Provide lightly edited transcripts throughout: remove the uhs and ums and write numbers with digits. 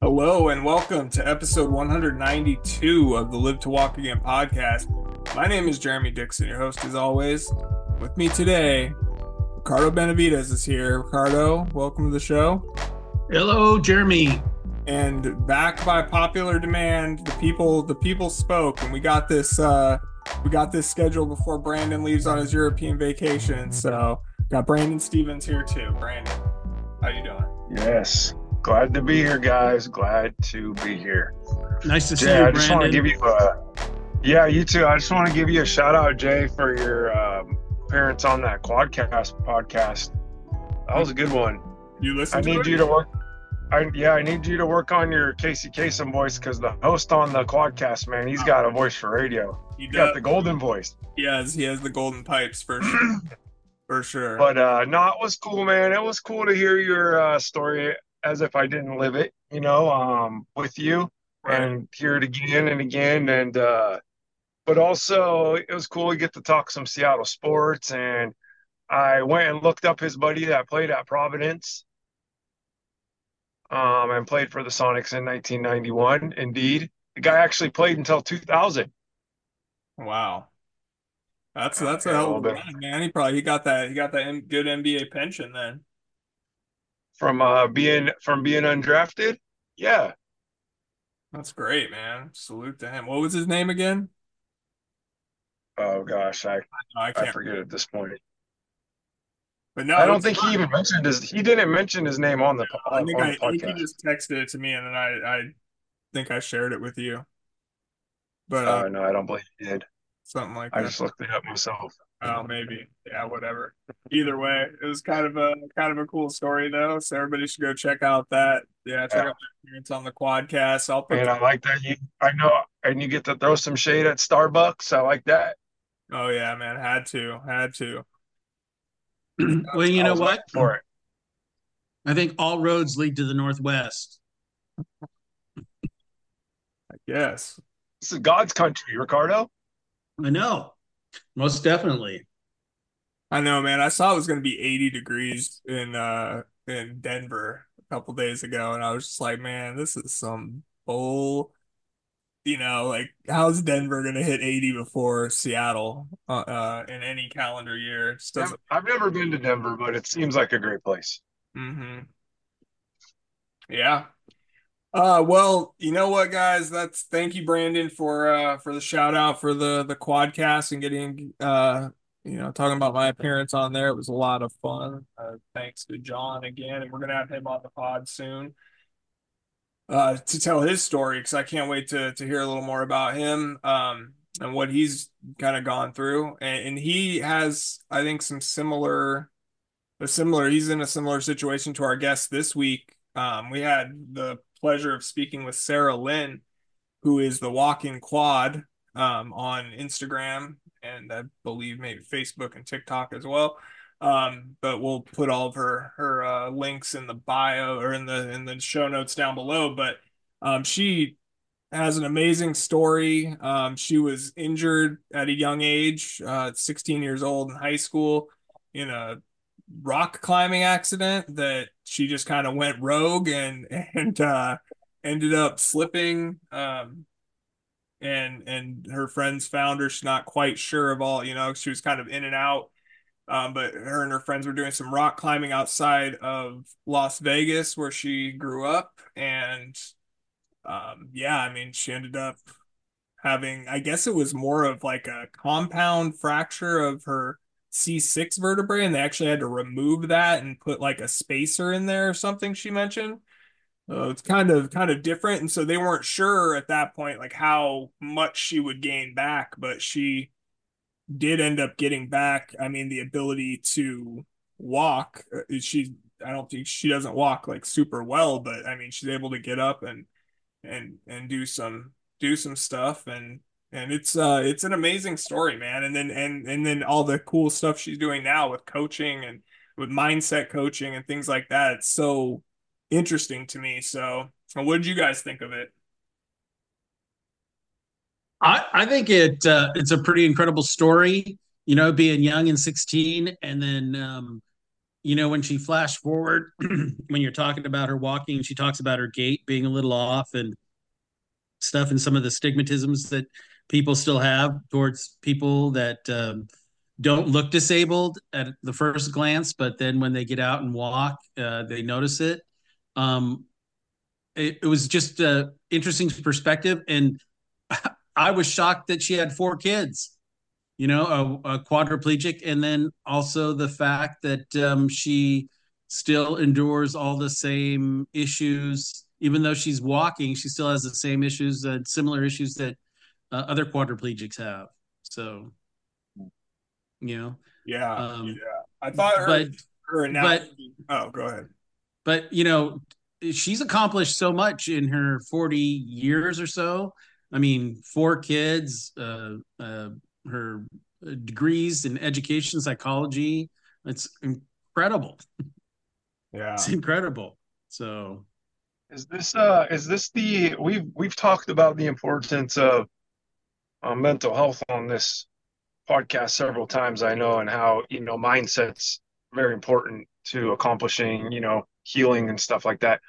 Hello and welcome to episode 192 of the Live to Walk Again podcast. My name is Jeremy Dixon, your host as always. With me today, Ricardo Benavides is here. Ricardo, welcome to the show. Hello, Jeremy. And back by popular demand, the people spoke, and we got this scheduled before Brandon leaves on his European vacation. So got Brandon Stevens here too. Brandon, how you doing? Yes. Glad to be here, guys. Glad to be here. Nice to see Jay, you, I just want to Brandon. give you yeah, you too. I just want to give you a shout out, Jay, for your appearance on that Quadcast podcast. That was a good one. You I listen to need it? you to work. I need you to work on your Casey Kasem voice because the host on the Quadcast, man, he's got a voice for radio. He He's got does. the golden voice. He has the golden pipes for sure. For sure. But no, it was cool, man. It was cool to hear your story as if I didn't live it, with you Right. and hear it again and again. And but also it was cool to get to talk some Seattle sports. And I went and looked up his buddy that played at Providence, and played for the Sonics in 1991. Indeed, the guy actually played until 2000. Wow. That's a Yeah, a hell of little a bit run, man. He got that good NBA pension then. from being undrafted. Yeah. That's great, man. Salute to him. What was his name again? Oh gosh, I No, I I can't forget remember. at this point. But I no, don't it's think he fun. even mentioned his. He didn't mention his name on the I think on the I think he podcast. just texted it to me and then I think I shared it with you. But No, I don't believe he did. something like I that. just looked it up myself. Oh, maybe. Yeah, whatever. Either way, it was kind of a cool story though. So everybody should go check out that. Yeah, check Yeah, out my appearance on the Quadcast. I'll put and I like that you. I know, and you get to throw some shade at Starbucks. I like that. Oh yeah, man. Had to. Well, you I know was what? waiting for it. I think all roads lead to the Northwest. I guess. This is God's country, Ricardo. I know, most definitely. I know, man. I saw it was going to be 80 degrees in Denver a couple days ago, and I was just like, man, this is some bull. Like how's Denver going to hit 80 before Seattle in any calendar year? It just doesn't. I've never been to Denver, but it seems like a great place. Hmm. Yeah. Well, you know what, guys? That's thank you, Brandon, for the shout out for the quadcast and getting talking about my appearance on there. It was a lot of fun. Thanks to John again, and we're gonna have him on the pod soon to tell his story because I can't wait to hear a little more about him and what he's kind of gone through. And he has, I think, he's in a similar situation to our guest this week. We had the pleasure of speaking with Sarah Lynn, who is the Walking Quad on Instagram and I believe maybe Facebook and TikTok as well. But we'll put all of her links in the bio or in the show notes down below. But she has an amazing story. She was injured at a young age, 16 years old in high school, in a rock climbing accident that she just kind of went rogue and ended up slipping. And her friends found her. She's not quite sure of all, she was kind of in and out. But her and her friends were doing some rock climbing outside of Las Vegas, where she grew up, and yeah, I mean, she ended up having, I guess it was more of like a compound fracture of her C6 vertebrae, and they actually had to remove that and put like a spacer in there or something, she mentioned. It's kind of different, and so they weren't sure at that point like how much she would gain back, but she did end up getting back. I mean, the ability to walk. I don't think she doesn't walk like super well, but I mean, she's able to get up and do some stuff and it's an amazing story, man. And then all the cool stuff she's doing now with coaching and with mindset coaching and things like that. It's so interesting to me. So, what did you guys think of it? I think it's a pretty incredible story. Being young and 16, and then when she flashed forward, when you're talking about her walking, she talks about her gait being a little off and stuff, and some of the stigmatisms that people still have towards people that don't look disabled at the first glance, but then when they get out and walk, they notice it. Um, it was just an interesting perspective, and I was shocked that she had 4 kids. A quadriplegic, and then also the fact that she still endures all the same issues. Even though she's walking, she still has the same issues, similar issues that other quadriplegics have. So, you know, Yeah, um, yeah. I thought but her but analogy. Oh, go ahead. but she's accomplished so much in her 40 years or so. I mean, 4 kids, her degrees in education psychology. It's incredible. It's Yeah. incredible. So is this the we've talked about the importance of mental health on this podcast several times, I know, and how, mindset's very important to accomplishing, healing and stuff like that.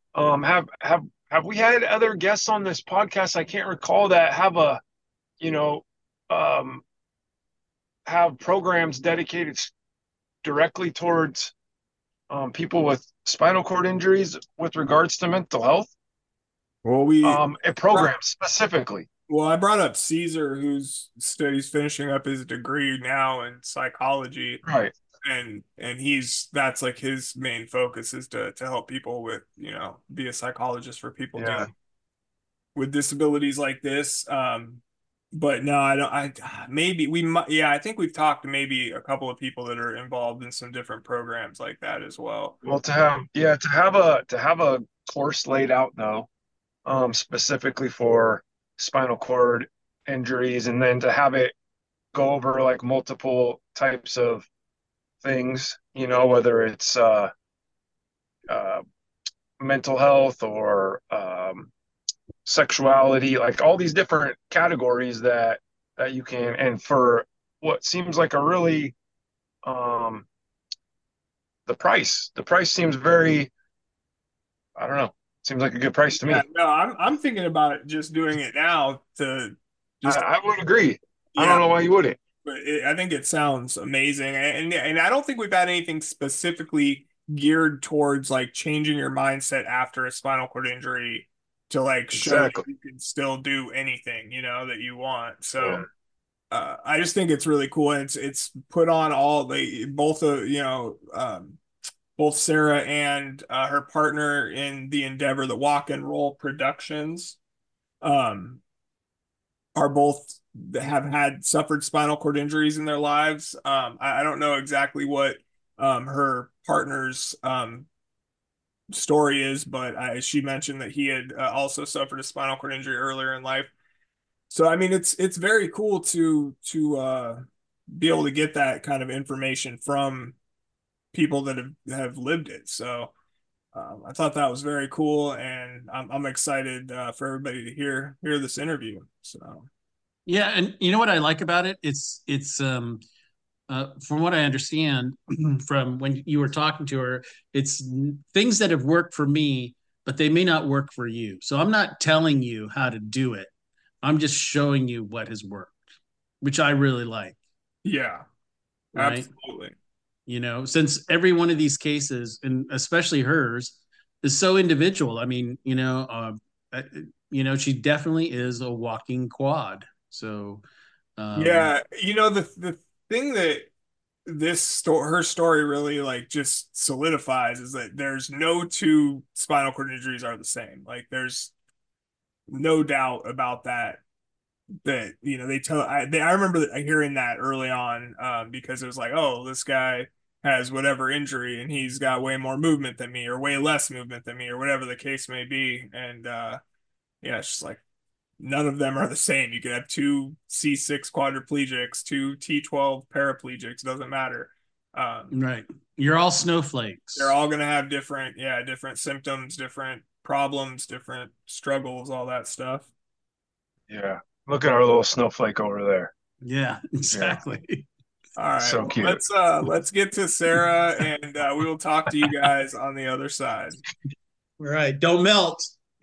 Have we had other guests on this podcast? I can't recall that you know, um, have programs dedicated directly towards people with spinal cord injuries with regards to mental health. Well, we A program specifically. well, I brought up Caesar, who's studies finishing up his degree now in psychology, Right. and that's like his main focus is to help people with, be a psychologist for people Yeah. dealing with disabilities like this. But no, I don't. Maybe we might. Yeah, I think we've talked to maybe a couple of people that are involved in some different programs like that as well. Well, to have a course laid out though, specifically for spinal cord injuries, and then to have it go over like multiple types of things, whether it's uh, mental health or sexuality, like all these different categories that you can, and for what seems like a really um, the price seems very, I don't know, seems like a good price to Yeah, me. no, I'm thinking about it, just doing it now to I, just I would agree. I yeah. don't know why you wouldn't. But I think it sounds amazing, and I don't think we've had anything specifically geared towards like changing your mindset after a spinal cord injury to like show that Exactly. you can still do anything, that you want. Yeah. So I just think it's really cool, and it's put on all the both of both Sarah and her partner in the endeavor, the Walk and Roll Productions. Um, are both have had suffered spinal cord injuries in their lives. I don't know exactly what her partner's story is, but she mentioned that he had also suffered a spinal cord injury earlier in life. So I mean, it's very cool to be able to get that kind of information from people that have lived it. So I thought that was very cool, and I'm excited for everybody to hear this interview. So. yeah, and you know what I like about it? It's from what I understand from when you were talking to her, it's things that have worked for me, but they may not work for you. So I'm not telling you how to do it. I'm just showing you what has worked, which I really like, Yeah, right? absolutely. Since every one of these cases, and especially hers, is so individual. I mean, she definitely is a walking quad. So, um, Yeah, the thing that her story really like just solidifies is that there's no two spinal cord injuries are the same. Like there's no doubt about that. That I remember hearing that early on because it was like, oh, this guy has whatever injury and he's got way more movement than me or way less movement than me or whatever the case may be. And yeah, it's just like none of them are the same. You could have two C6 quadriplegics, two T12 paraplegics, doesn't matter. Um, right. You're all they're snowflakes. all going to have different symptoms, different problems, different struggles, all that stuff. Yeah. Look at our little snowflake over there. Yeah, Yeah. exactly. All right. So Well, cute. let's get to Sarah, and we will talk to you guys on the other side. All right, don't melt.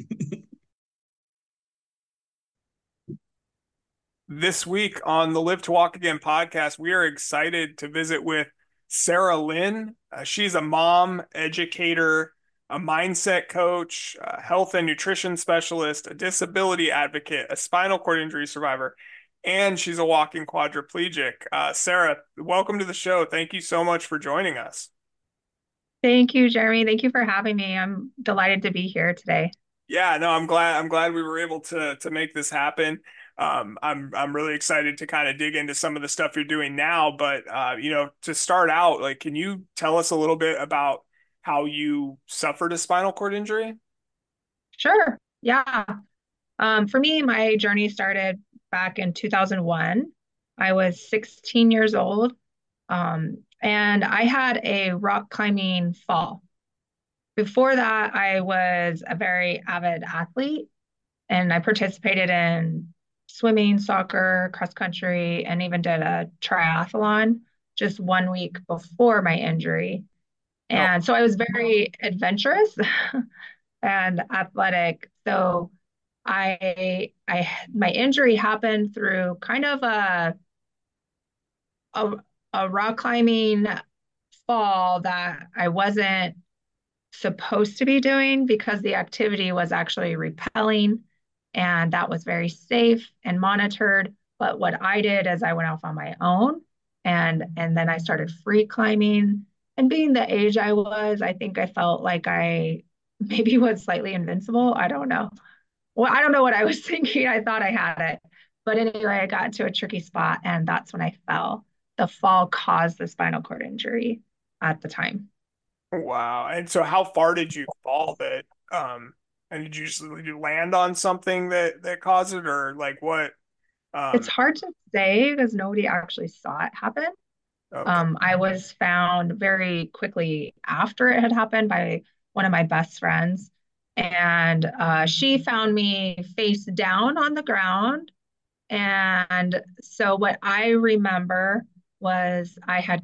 This week on the Live to Walk Again podcast, we are excited to visit with Sarah Lynn. She's a mom, educator, a mindset coach, a health and nutrition specialist, a disability advocate, a spinal cord injury survivor, and she's a walking quadriplegic. Sarah, welcome to the show. Thank you so much for joining us. Thank you, Jeremy. Thank you for having me. I'm delighted to be here today. Yeah, no, I'm glad we were able to make this happen. I'm really excited to kind of dig into some of the stuff you're doing now, but to start out, like, can you tell us a little bit about how you suffered a spinal cord injury? Sure. Yeah. For me, my journey started back in 2001. I was 16 years old, and I had a rock climbing fall. Before that, I was a very avid athlete, and I participated in swimming, soccer, cross country, and even did a triathlon just 1 week before my injury. Oh, And so I was very adventurous and athletic. So my injury happened through kind of a, a rock climbing fall that I wasn't supposed to be doing because the activity was actually rappelling, and that was very safe and monitored. But what I did is I went off on my own, and then I started free climbing. And being the age I was, I think I felt like I maybe was slightly invincible. I don't know. Well, I don't know what I was thinking. I thought I had it. But anyway, I got into a tricky spot, and that's when I fell. The fall caused the spinal cord injury at the time. wow. And so how far did you fall and did you land on something that caused it, or like what? It's Um, hard to say because nobody actually saw it happen. okay. I was found very quickly after it had happened by one of my best friends. And she found me face down on the ground. And so what I remember was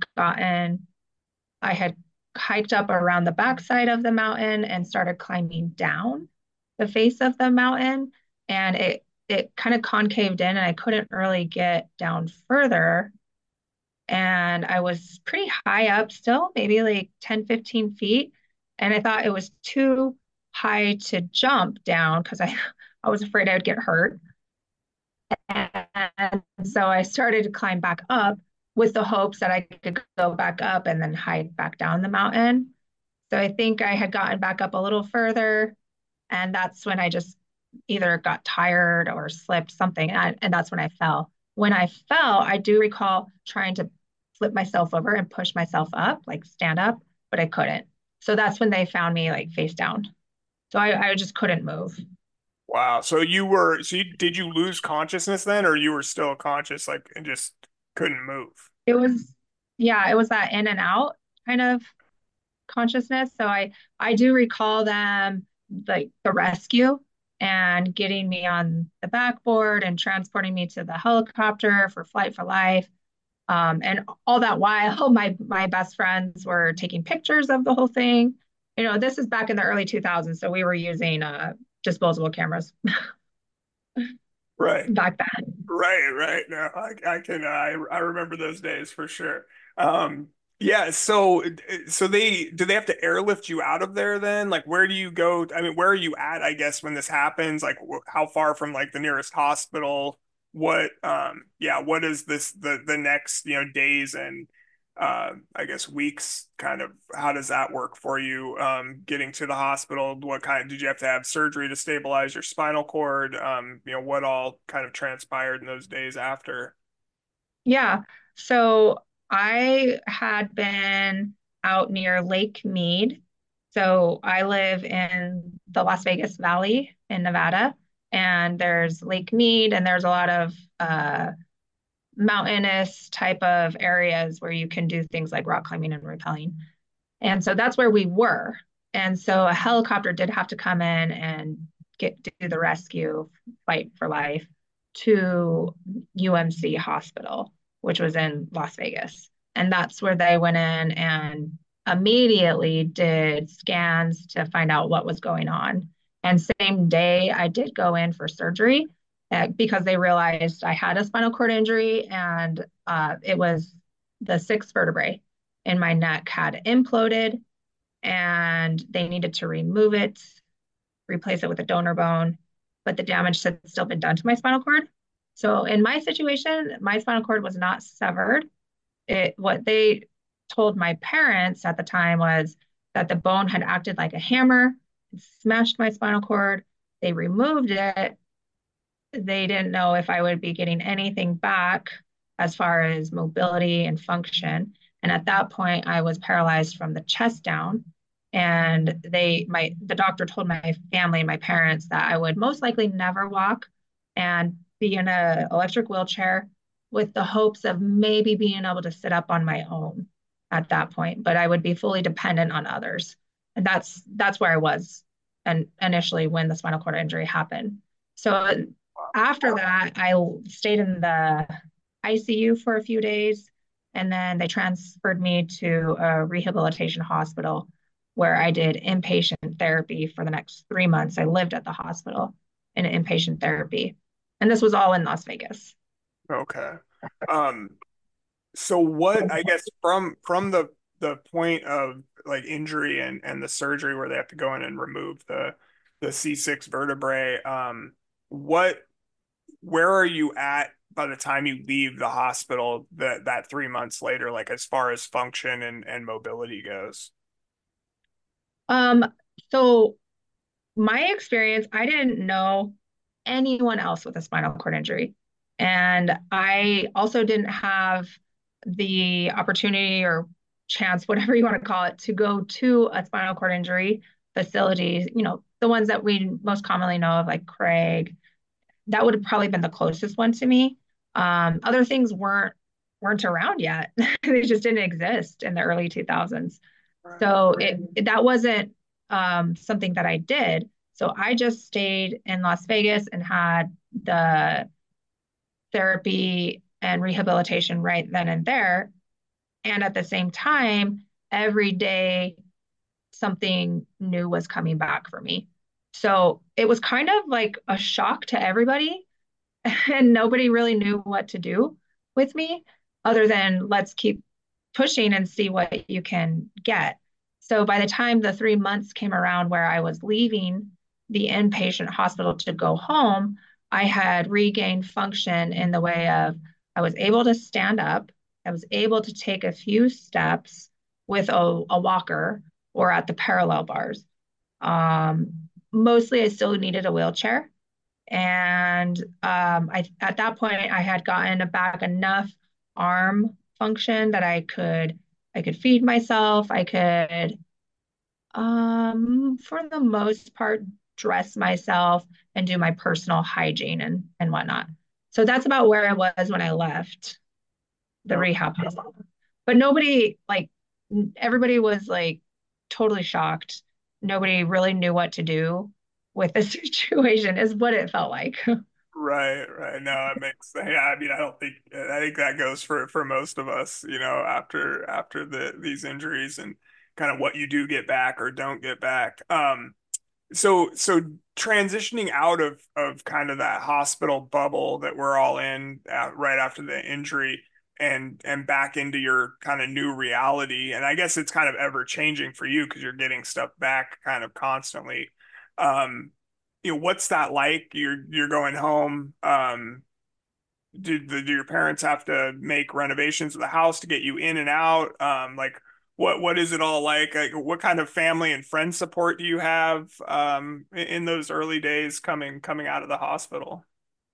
I had hiked up around the backside of the mountain and started climbing down the face of the mountain. And it kind of concaved in, and I couldn't really get down further. And I was pretty high up still, maybe like 10, 15 feet. And I thought it was too high to jump down because I was afraid I would get hurt. And so I started to climb back up with the hopes that I could go back up and then hike back down the mountain. So I think I had gotten back up a little further, and that's when I just either got tired or slipped something, and that's when I fell. When I fell, I do recall trying to flip myself over and push myself up, like stand up, but I couldn't. So that's when they found me like face down. So I just couldn't move. Wow. Did you lose consciousness then, or you were still conscious, like, and just couldn't move? It was, yeah, it was that in and out kind of consciousness. So I do recall them like the rescue and getting me on the backboard and transporting me to the helicopter for Flight for Life. And all that while, my best friends were taking pictures of the whole thing. You know, this is back in the early 2000s, so we were using disposable cameras Right. back then. Right. No, I remember those days for sure. Um, yeah, so do they have to airlift you out of there then? Like, where do you go? I mean, where are you at, I guess, when this happens? Like, how far from like the nearest hospital? What is the next, days and I guess weeks kind of, how does that work for you? Getting to the hospital, what kind did you have to have surgery to stabilize your spinal cord? What all kind of transpired in those days after? Yeah. So I had been out near Lake Mead. So I live in the Las Vegas Valley in Nevada, and there's Lake Mead, and there's a lot of mountainous type of areas where you can do things like rock climbing and rappelling. And so that's where we were. And so a helicopter did have to come in and do the rescue, Fight for Life, to UMC Hospital. which was in Las Vegas. And that's where they went in and immediately did scans to find out what was going on. And same day, I did go in for surgery because they realized I had a spinal cord injury, and it was the sixth vertebrae in my neck had imploded, and they needed to remove it, replace it with a donor bone, but the damage had still been done to my spinal cord. So in my situation, my spinal cord was not severed. What they told my parents at the time was that the bone had acted like a hammer, smashed my spinal cord. They removed it. They didn't know if I would be getting anything back as far as mobility and function. And at that point, I was paralyzed from the chest down. And the doctor told my family and my parents that I would most likely never walk and be in an electric wheelchair, with the hopes of maybe being able to sit up on my own at that point, but I would be fully dependent on others. And that's where I was and initially when the spinal cord injury happened. So after that, I stayed in the ICU for a few days, and then they transferred me to a rehabilitation hospital where I did inpatient therapy for the next 3 months. I lived at the hospital in inpatient therapy, and this was all in Las Vegas. Okay. Um, so what, I guess from the point of like injury and the surgery where they have to go in and remove the C6 vertebrae, what where are you at by the time you leave the hospital that 3 months later, like as far as function and mobility goes? Um, so my experience, I didn't know anyone else with a spinal cord injury. And I also didn't have the opportunity or chance, whatever you want to call it, to go to a spinal cord injury facility, the ones that we most commonly know of, like Craig. That would have probably been the closest one to me. Other things weren't around yet. They just didn't exist in the early 2000s. So that wasn't something that I did. So I just stayed in Las Vegas and had the therapy and rehabilitation right then and there. And at the same time, every day something new was coming back for me. So it was kind of like a shock to everybody, and nobody really knew what to do with me other than let's keep pushing and see what you can get. So by the time the 3 months came around where I was leaving the inpatient hospital to go home, I had regained function in the way of I was able to stand up, I was able to take a few steps with a walker or at the parallel bars. Mostly, I still needed a wheelchair. And at that point, I had gotten back enough arm function that I could feed myself. I could, for the most part, dress myself and do my personal hygiene and whatnot. So that's about where I was when I left the rehab hospital. But nobody, like, everybody was like totally shocked. Nobody really knew what to do with the situation, is what it felt like. Right, right. No, it makes, yeah, I mean, I think that goes for most of us, after these injuries and kind of what you do get back or don't get back. So transitioning out of kind of that hospital bubble that we're all in right after the injury and back into your kind of new reality, and I guess it's kind of ever changing for you because you're getting stuff back kind of constantly. Um, what's that like? You're going home. Do your parents have to make renovations to the house to get you in and out? Like what is it all like? Like what kind of family and friend support do you have in those early days coming out of the hospital?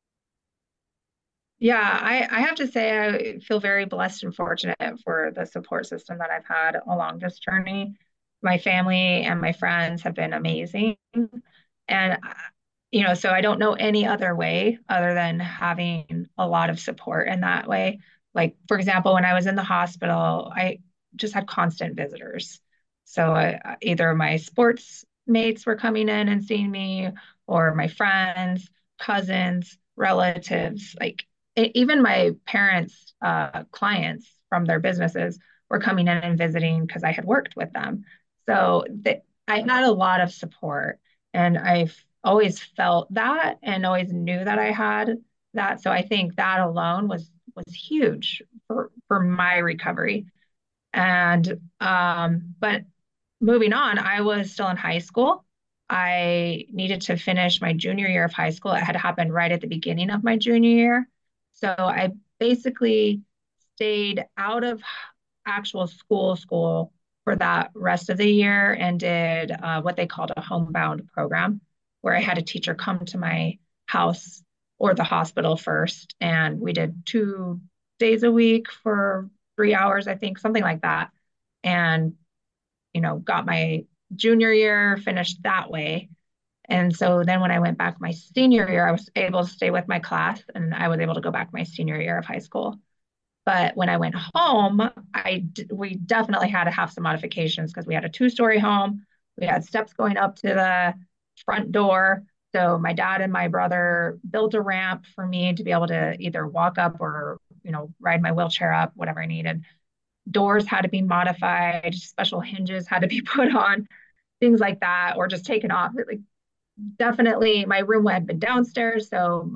Yeah, I have to say I feel very blessed and fortunate for the support system that I've had along this journey. My family and my friends have been amazing. And, so I don't know any other way other than having a lot of support in that way. Like, for example, when I was in the hospital, I just had constant visitors. So either my sports mates were coming in and seeing me, or my friends, cousins, relatives. Like, even my parents' clients from their businesses were coming in and visiting because I had worked with them. So I had a lot of support, and I've always felt that and always knew that I had that. So I think that alone was huge for my recovery. And but moving on, I was still in high school. I needed to finish my junior year of high school. It had happened right at the beginning of my junior year. So I basically stayed out of actual school for that rest of the year and did what they called a homebound program, where I had a teacher come to my house or the hospital first. And we did 2 days a week for 3 hours, I think, something like that. And, got my junior year finished that way. And so then when I went back my senior year, I was able to stay with my class and I was able to go back my senior year of high school. But when I went home, we definitely had to have some modifications because we had a 2-story home. We had steps going up to the front door. So my dad and my brother built a ramp for me to be able to either walk up or, ride my wheelchair up, whatever I needed. Doors had to be modified, special hinges had to be put on, things like that, or just taken off. Like, definitely my room had been downstairs, so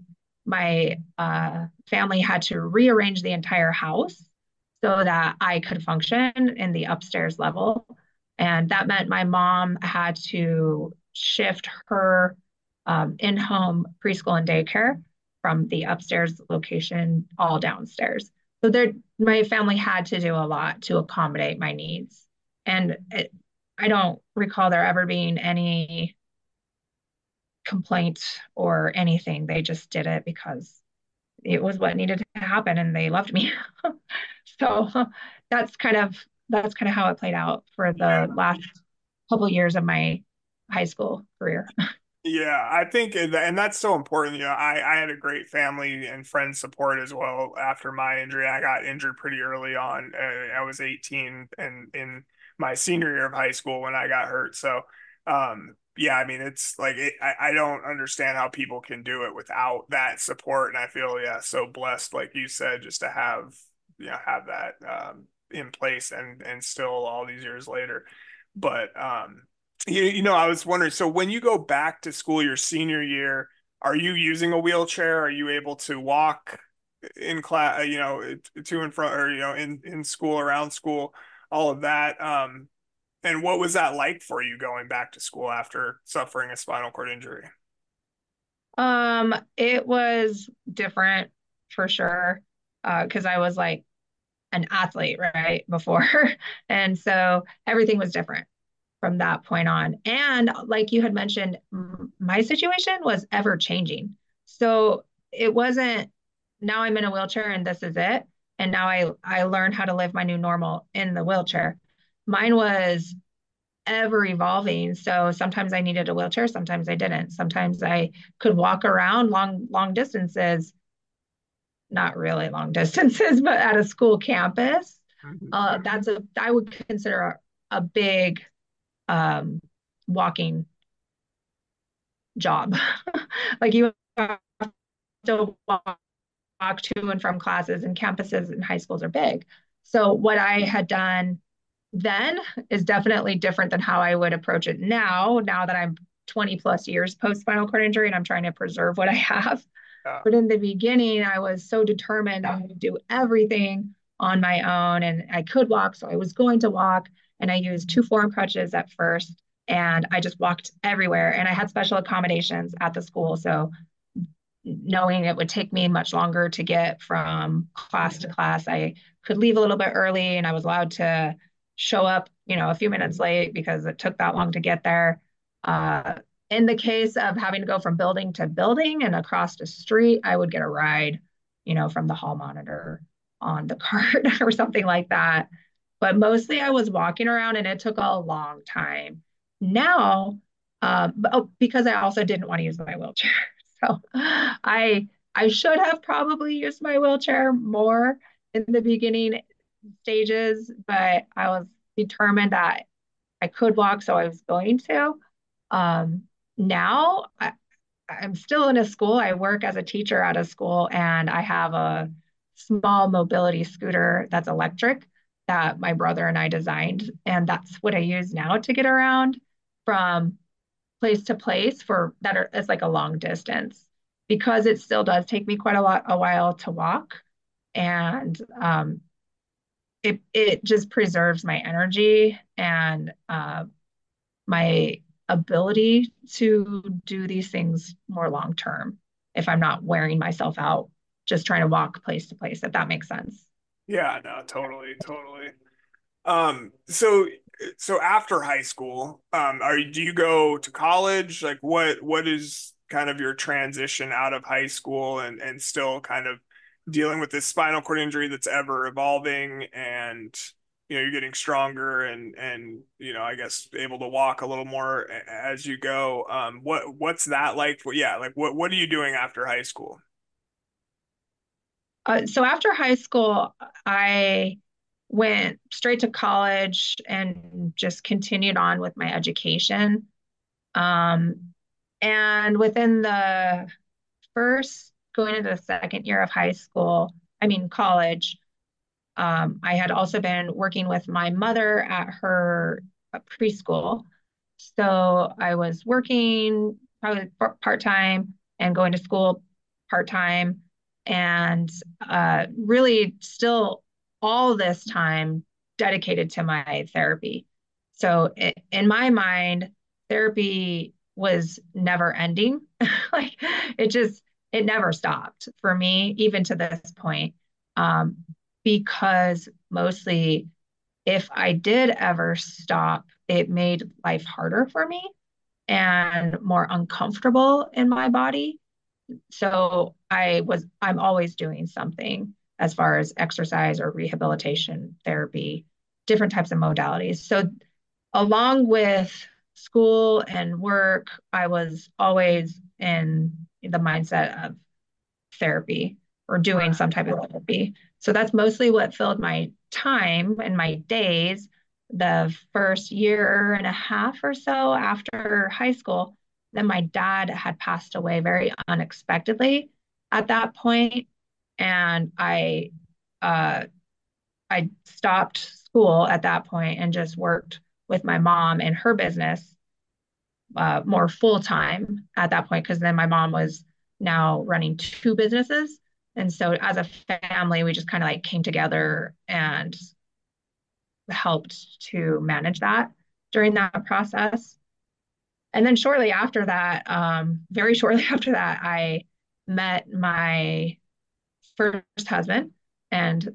my family had to rearrange the entire house so that I could function in the upstairs level. And that meant my mom had to shift her in-home preschool and daycare from the upstairs location all downstairs. So my family had to do a lot to accommodate my needs. And I don't recall there ever being any complaint or anything. They just did it because it was what needed to happen and they loved me. So that's kind of how it played out for Yeah. the last couple of years of my high school career. Yeah, I think, and that's so important. I had a great family and friend support as well after my injury. I got injured pretty early on. I was 18 and in my senior year of high school when I got hurt. So, yeah, I mean, it's like I don't understand how people can do it without that support. And I feel, yeah, so blessed, like you said, just to have that in place and still all these years later. But I was wondering, so when you go back to school your senior year, are you using a wheelchair? Are you able to walk in class, to and from, or, in school, around school, all of that? And what was that like for you going back to school after suffering a spinal cord injury? It was different for sure, because I was like an athlete right before, and so everything was different from that point on. And like you had mentioned, my situation was ever changing. So it wasn't now I'm in a wheelchair and this is it. And now I learned how to live my new normal in the wheelchair. Mine was ever evolving. So sometimes I needed a wheelchair, sometimes I didn't. Sometimes I could walk around long distances, not really long distances, but at a school campus. I would consider a big um, walking job. Like you have to walk to and from classes, and campuses and high schools are big. So what I had done then is definitely different than how I would approach it now that I'm 20 plus years post spinal cord injury and I'm trying to preserve what I have. Yeah. But in the beginning, I was so determined I would do everything on my own and I could walk. So I was going to walk and I used 2 forearm crutches at first and I just walked everywhere. And I had special accommodations at the school. So knowing it would take me much longer to get from class to class, I could leave a little bit early and I was allowed to show up, a few minutes late because it took that long to get there. Uh, in the case of having to go from building to building and across the street, I would get a ride, from the hall monitor on the cart or something like that. But mostly I was walking around and it took a long time. Now, because I also didn't want to use my wheelchair. So I should have probably used my wheelchair more in the beginning stages, but I was determined that I could walk, so I was going to. Now I'm still in a school. I work as a teacher at a school, and I have a small mobility scooter that's electric that my brother and I designed. And that's what I use now to get around from place to place for that are, it's like a long distance because it still does take me quite a while to walk. And it just preserves my energy and my ability to do these things more long term if I'm not wearing myself out just trying to walk place to place, if that makes sense. Yeah, no, totally, totally. So after high school, do you go to college? Like what is kind of your transition out of high school and still kind of dealing with this spinal cord injury that's ever evolving and you're getting stronger and I guess able to walk a little more as you go. What's that like? Yeah, like what are you doing after high school? So after high school, I went straight to college and just continued on with my education. Um, and within the first, going into the second year of high school, I mean, college, I had also been working with my mother at her preschool. So I was working probably part time and going to school part time, and really still all this time dedicated to my therapy. So in my mind, therapy was never ending. Like it just, it never stopped for me, even to this point. Um, because mostly if I did ever stop, it made life harder for me and more uncomfortable in my body. So I'm always doing something as far as exercise or rehabilitation therapy, different types of modalities. So along with school and work, I was always in the mindset of therapy or doing some type of therapy. So that's mostly what filled my time and my days the first year and a half or so after high school. Then my dad had passed away very unexpectedly at that point, and uh, I stopped school at that point and just worked with my mom and her business more full time at that point because then my mom was now running two businesses. And so as a family, we just kind of like came together and helped to manage that during that process. And then shortly after that, very shortly after that, I met my first husband and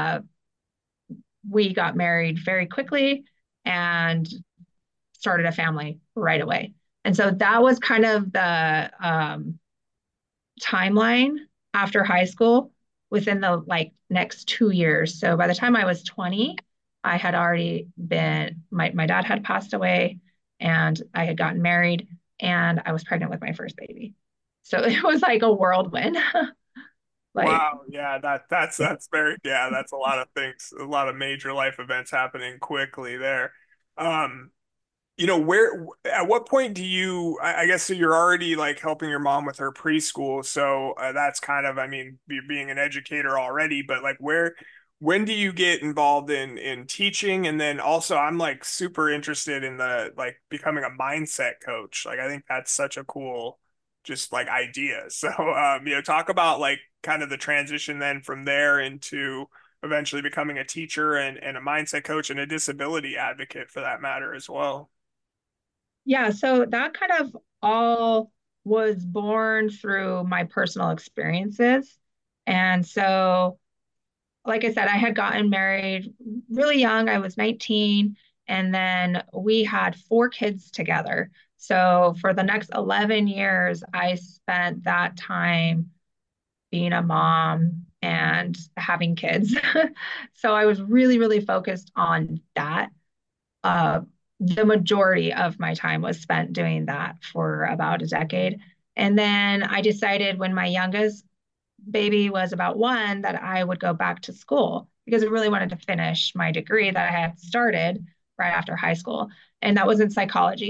we got married very quickly and started a family right away. And so that was kind of the timeline after high school within the like next 2 years. So by the time I was 20, I had already been, my dad had passed away and I had gotten married and I was pregnant with my first baby. So it was like a whirlwind. Like, Wow, yeah, that's very yeah, that's a lot of things, a lot of major life events happening quickly there. Um, where at what point do you I guess so you're already like helping your mom with her preschool, so that's kind of I mean being an educator already, but like when do you get involved in teaching? And then also I'm like super interested in the like becoming a mindset coach. Like I think that's such a cool just like idea. So talk about like kind of the transition then from there into eventually becoming a teacher and a mindset coach and a disability advocate for that matter as well. yeah, so that kind of all was born through my personal experiences. And so like I said, I had gotten married really young. I was 19, and then we had four kids together. So for the next 11 years, I spent that time being a mom and having kids. So I was really, really focused on that. Uh, the majority of my time was spent doing that for about a decade. And then I decided when my youngest baby was about one that I would go back to school because I really wanted to finish my degree that I had started right after high school. And that was in psychology.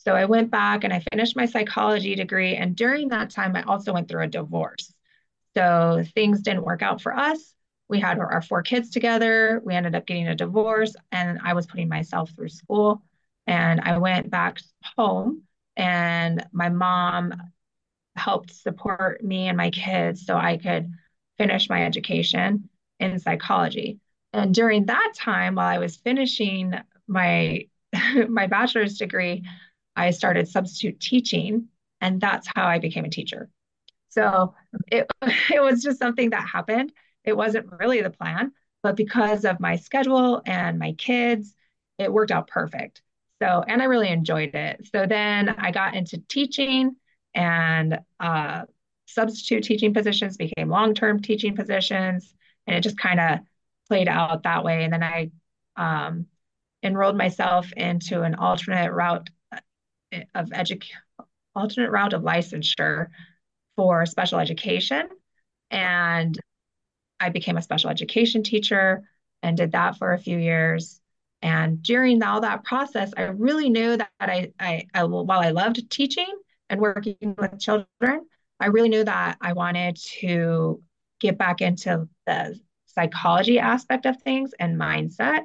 So I went back and I finished my psychology degree. And during that time, I also went through a divorce. So things didn't work out for us. We had our 4 kids together. We ended up getting a divorce, and I was putting myself through school. And I went back home, and my mom helped support me and my kids so I could finish my education in psychology. And during that time, while I was finishing my my bachelor's degree, I started substitute teaching, and that's how I became a teacher. So it was just something that happened. It wasn't really the plan, but because of my schedule and my kids, it worked out perfect. So, and I really enjoyed it. So then I got into teaching, and substitute teaching positions became long-term teaching positions, and it just kind of played out that way. And then I um, enrolled myself into an of alternate route of licensure for special education. And I became a special education teacher and did that for a few years. And during all that process, I really knew that while I loved teaching and working with children, I really knew that I wanted to get back into the psychology aspect of things and mindset.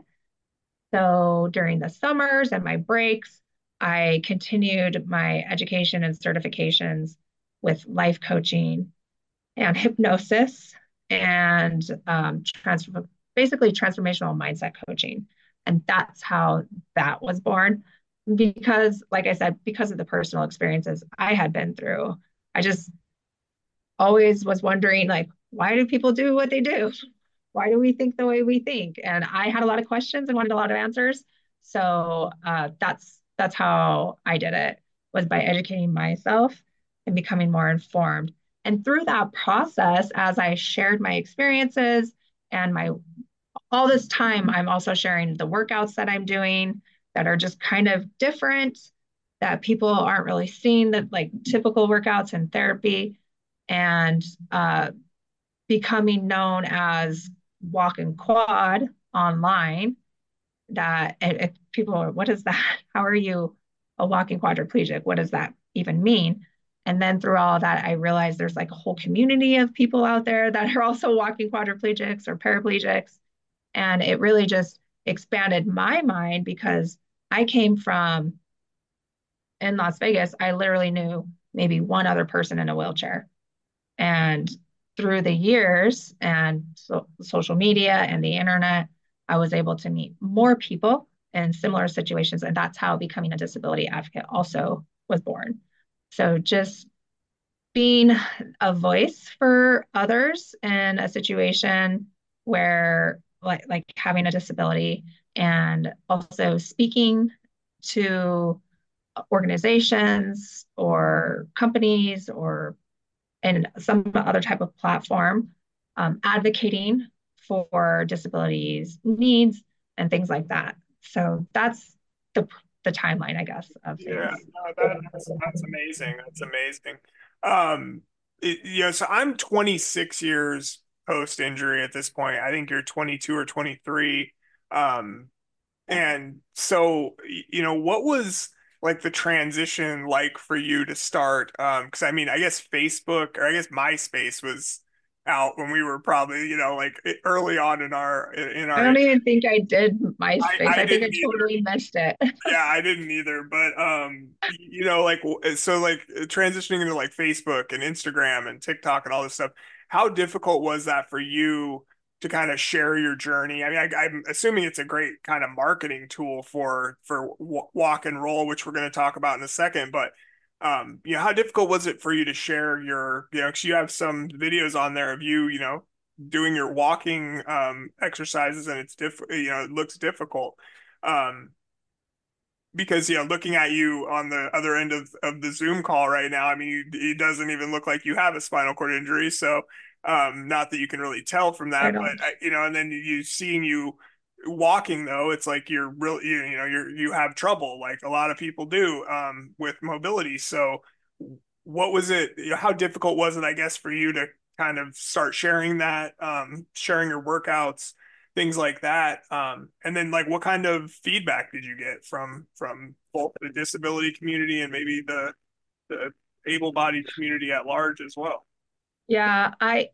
So during the summers and my breaks, I continued my education and certifications with life coaching and hypnosis and basically transformational mindset coaching. And that's how that was born. Because, like I said, because of the personal experiences I had been through, I just always was wondering, like, why do people do what they do? Why do we think the way we think? And I had a lot of questions and wanted a lot of answers. So that's how I did it, was by educating myself and becoming more informed. And through that process, as I shared my experiences and my all this time, I'm also sharing the workouts that I'm doing that are just kind of different, that people aren't really seeing, that like typical workouts in therapy, and becoming known as Walk and Quad online. That if people are, what is that? How are you a walking quadriplegic? What does that even mean? And then through all of that, I realized there's like a whole community of people out there that are also walking quadriplegics or paraplegics. And it really just expanded my mind, because I came from, in Las Vegas, I literally knew maybe one other person in a wheelchair. And through the years and social media and the internet, I was able to meet more people in similar situations. And that's how becoming a disability advocate also was born. So just being a voice for others in a situation where, like having a disability, and also speaking to organizations or companies or in some other type of platform, advocating for disabilities needs and things like that. So that's the timeline, I guess, of Yeah, things. no, that's amazing. That's amazing. Um, so I'm 26 years post injury at this point. I think you're 22 or 23. Um, and so, what was like the transition like for you to start? Because I mean, I guess Facebook, or I guess MySpace was out when we were probably, like early on in I our. don't even think I did MySpace. I I think I didn't either. totally missed it. Yeah, I didn't either, but like so like transitioning into like Facebook and Instagram and TikTok and all this stuff, how difficult was that for you to kind of share your journey? I mean, I'm assuming it's a great kind of marketing tool for walk and roll, which we're going to talk about in a second, but how difficult was it for you to share your, because you have some videos on there of you, doing your walking exercises, and it looks difficult. Um, because looking at you on the other end of the Zoom call right now, I mean, it doesn't even look like you have a spinal cord injury. So, not that you can really tell from I that, but don't. and then you seeing you walking though, it's like you're really, you have trouble, like a lot of people do, with mobility. So, what was it? How difficult was it, I guess, for you to kind of start sharing that, sharing your workouts, things like that. And then like what kind of feedback did you get from both the disability community and maybe the able-bodied community at large as well. Yeah,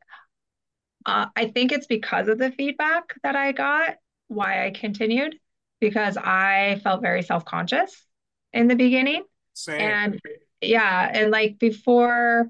I think it's because of the feedback that I got why I continued, because I felt very self-conscious in the beginning. Same. And yeah, and like before,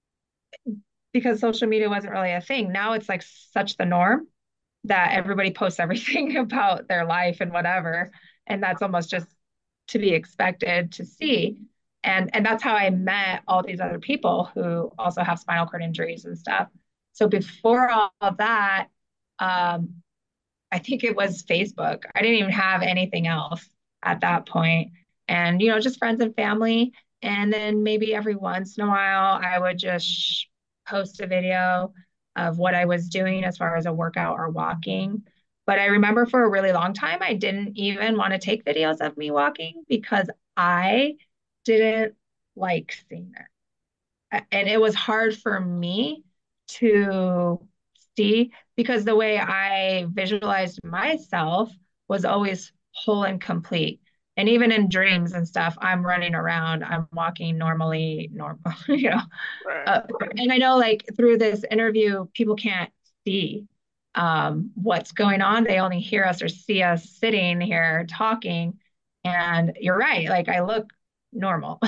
because social media wasn't really a thing, now it's like such the norm that everybody posts everything about their life and whatever. And that's almost just to be expected to see. And that's how I met all these other people who also have spinal cord injuries and stuff. So before all of that, um, I think it was Facebook. I didn't even have anything else at that point. And, just friends and family. And then maybe every once in a while, I would just post a video of what I was doing as far as a workout or walking. But I remember for a really long time, I didn't even want to take videos of me walking because I didn't like seeing it. And it was hard for me to see because the way I visualized myself was always whole and complete. And even in dreams and stuff, I'm running around, I'm walking normally, normal, Right. And I know like through this interview, people can't see what's going on. They only hear us or see us sitting here talking. And you're right, like I look normal.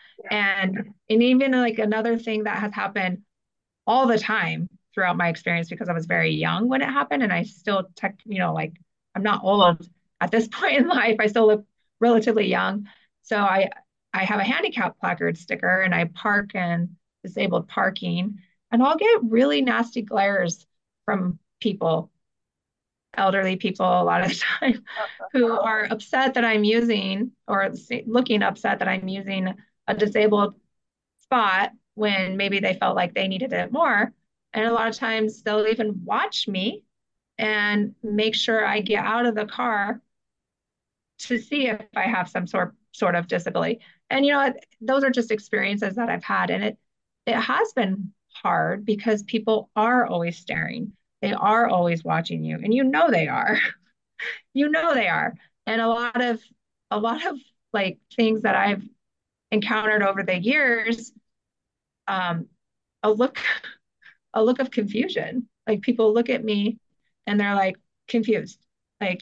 And even like another thing that has happened all the time throughout my experience because I was very young when it happened, and I still like I'm not old at this point in life. I still look relatively young. So I have a handicap placard sticker, and I park in disabled parking, and I'll get really nasty glares from people, elderly people a lot of the time, who are upset that I'm using or looking upset that I'm using a disabled spot when maybe they felt like they needed it more. And a lot of times they'll even watch me and make sure I get out of the car to see if I have some sort of disability. And those are just experiences that I've had, and it has been hard because people are always staring. They are always watching you, and they are. They are. And a lot of like things that I've encountered over the years, um, a look a look of confusion. Like people look at me and they're like confused. Like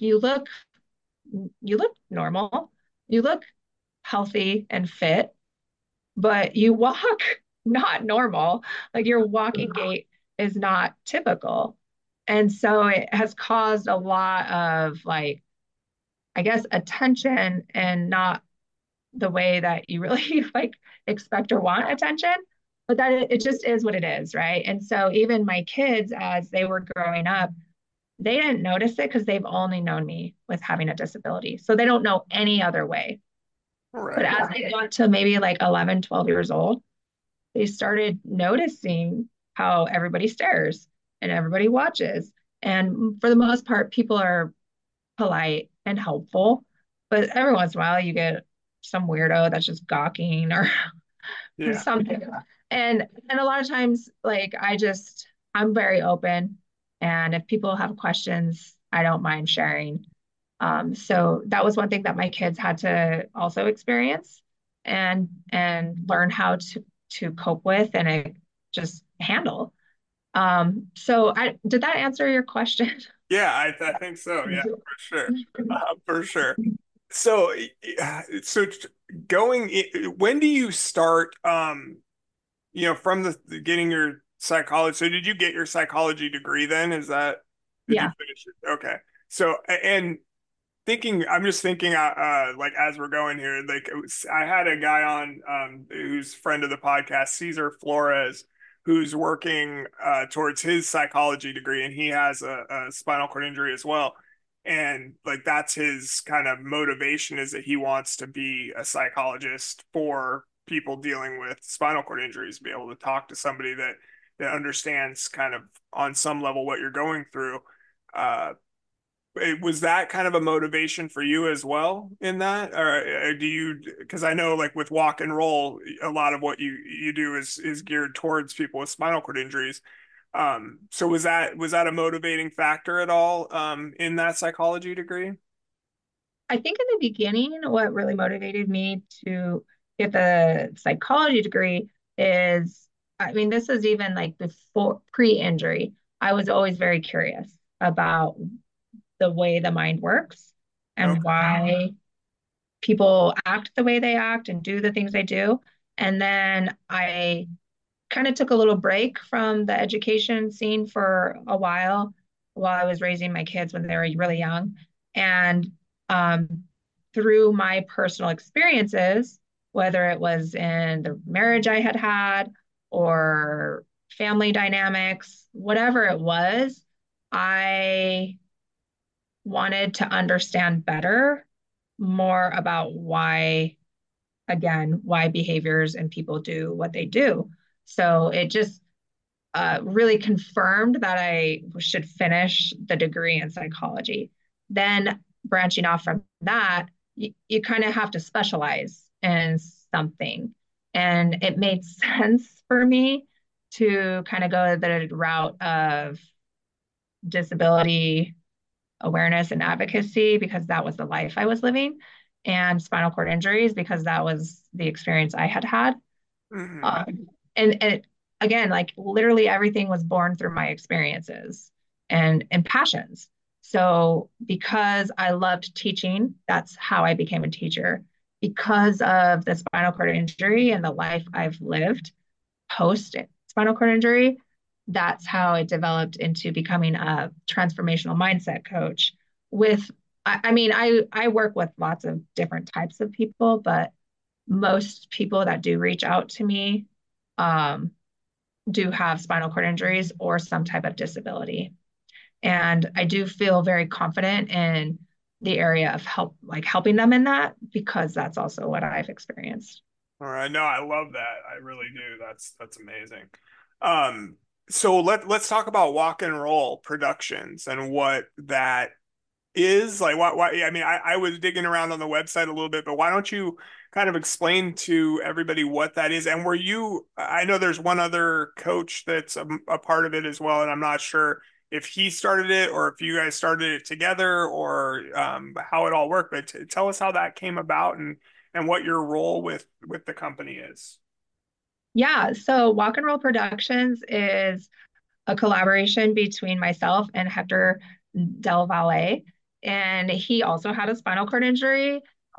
you look normal. You look healthy and fit, but you walk not normal. Like your walking gait is not typical. And so it has caused a lot of like, I guess, attention and not the way that you really like expect or want attention, but that it just is what it is, right? And so even my kids, as they were growing up, they didn't notice it because they've only known me with having a disability. So they don't know any other way. But Right. as they got to maybe like 11, 12 years old, they started noticing how everybody stares and everybody watches. And for the most part, people are polite and helpful. But every once in a while, you get some weirdo that's just gawking or Yeah. something. And a lot of times, like I'm very open. And if people have questions, I don't mind sharing. So that was one thing that my kids had to also experience and learn how to cope with and just handle. So I did that answer your question? Yeah, I think so. Yeah, for sure. For sure. So, so going, when do you start, from the getting your psychology? So did you get your psychology degree then? Did you Yeah. finish it? Okay. So, and I'm just thinking, like as we're going here, like I had a guy on, who's friend of the podcast, Cesar Flores, who's working towards his psychology degree, and he has a spinal cord injury as well. And like that's his kind of motivation, is that he wants to be a psychologist for people dealing with spinal cord injuries, be able to talk to somebody that understands kind of on some level what you're going through. Uh, was that kind of a motivation for you as well in that, or do you, because I know like with walk and roll, a lot of what you do is geared towards people with spinal cord injuries. So was that a motivating factor at all in that psychology degree? I think in the beginning, what really motivated me to get the psychology degree is, I mean, this is even like before pre-injury. I was always very curious about the way the mind works and Okay. why people act the way they act and do the things they do. And then I kind of took a little break from the education scene for a while I was raising my kids when they were really young. And um, through my personal experiences, whether it was in the marriage I had had or family dynamics, whatever it was, I wanted to understand better more about why, again, why behaviors and people do what they do. So it just really confirmed that I should finish the degree in psychology. Then branching off from that, you kind of have to specialize in something. And it made sense for me to kind of go the route of disability awareness and advocacy because that was the life I was living, and spinal cord injuries because that was the experience I had had. Hmm. And again, like literally everything was born through my experiences and passions. So because I loved teaching, that's how I became a teacher. Because of the spinal cord injury and the life I've lived post spinal cord injury, that's how it developed into becoming a transformational mindset coach. With, I mean, I work with lots of different types of people, but most people that do reach out to me um, do have spinal cord injuries or some type of disability. And I do feel very confident in the area of helping them in that because that's also what I've experienced. All right. No, I love that. I really do. That's amazing. Um, so let's talk about Walk and Roll Productions and what that is. Like why I mean I was digging around on the website a little bit, but why don't you kind of explain to everybody what that is? And were you, I know there's one other coach that's a part of it as well, and I'm not sure if he started it or if you guys started it together or how it all worked, but tell us how that came about and what your role with the company is. Yeah, so Walk and Roll Productions is a collaboration between myself and Hector Del Valle. And he also had a spinal cord injury.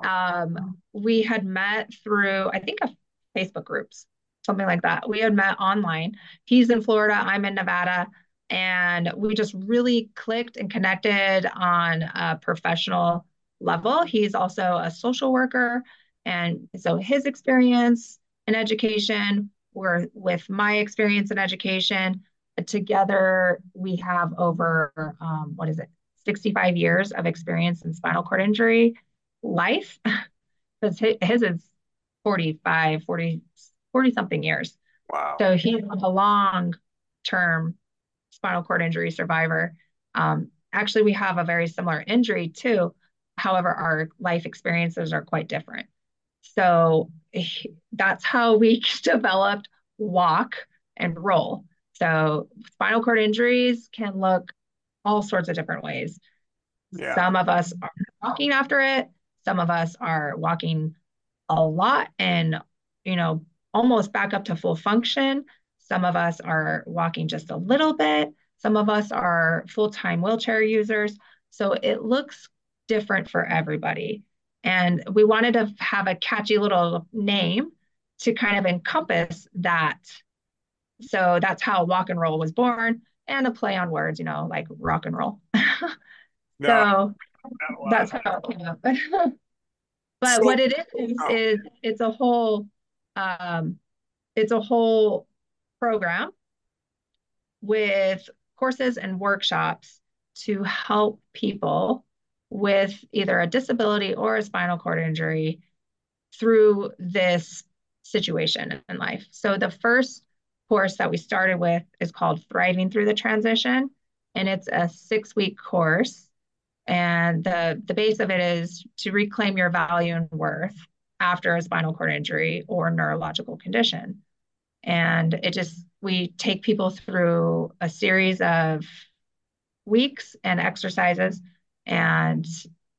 We had met through, I think, Facebook groups, something like that. We had met online. He's in Florida, I'm in Nevada. And we just really clicked and connected on a professional level. He's also a social worker. And so his experience in education were with my experience in education together, we have over, what is it, 65 years of experience in spinal cord injury life. Because his is 45, 40 something years. Wow. So he's a long term spinal cord injury survivor. Actually, we have a very similar injury too. However, our life experiences are quite different. So that's how we developed walk and roll. So spinal cord injuries can look all sorts of different ways. Yeah. Some of us are walking after it. Some of us are walking a lot and, you know, almost back up to full function. Some of us are walking just a little bit. Some of us are full-time wheelchair users. So it looks different for everybody. And we wanted to have a catchy little name to kind of encompass that. So that's how Walk and Roll was born, and a play on words, you know, like rock and roll. No, So a lot. that's how it came up. But So, what it oh, is um, it's a whole program with courses and workshops to help people with either a disability or a spinal cord injury through this situation in life. So the first course that we started with is called Thriving Through the Transition, and it's a 6-week course. And the base of it is to reclaim your value and worth after a spinal cord injury or neurological condition. And it just, we take people through a series of weeks and exercises and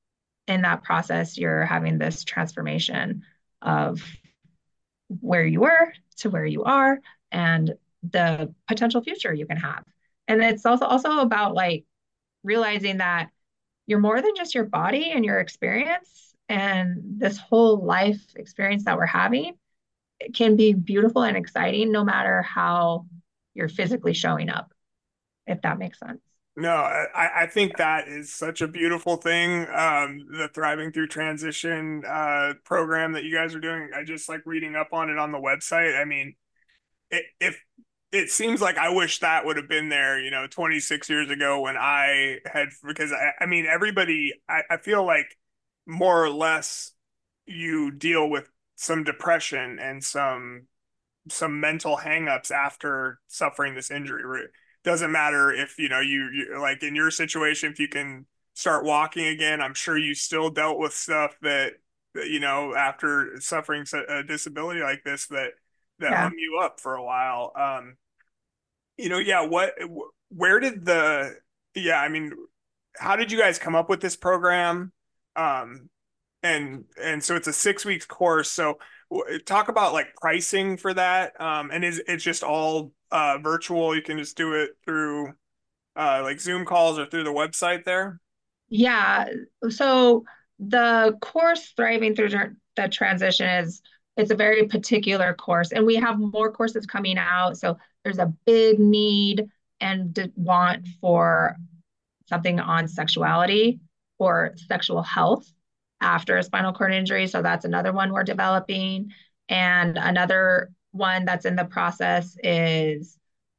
in that process, you're having this transformation of where you were to where you are and the potential future you can have. And it's also about like realizing that you're more than just your body and your experience. And this whole life experience that we're having, it can be beautiful and exciting no matter how you're physically showing up, if that makes sense. No, I think that is such a beautiful thing. The Thriving Through Transition program that you guys are doing. I just like reading up on it on the website. I mean, if it seems like I wish that would have been there, 26 years ago when I had, because I mean, everybody, I feel like more or less you deal with some depression and some mental hangups after suffering this injury. Doesn't matter if you like in your situation, if you can start walking again. I'm sure you still dealt with stuff that after suffering a disability like this that Yeah. hung you up for a while. Yeah, where did yeah, I mean, how did you guys come up with this program? Um, and so it's a 6 weeks course. So talk about like pricing for that. And it's just all virtual. You can just do it through like Zoom calls or through the website there. Yeah. So the course Thriving Through the Transition it's a very particular course, and we have more courses coming out. So there's a big need and want for something on sexuality or sexual health after a spinal cord injury. So that's another one we're developing. And another one that's in the process is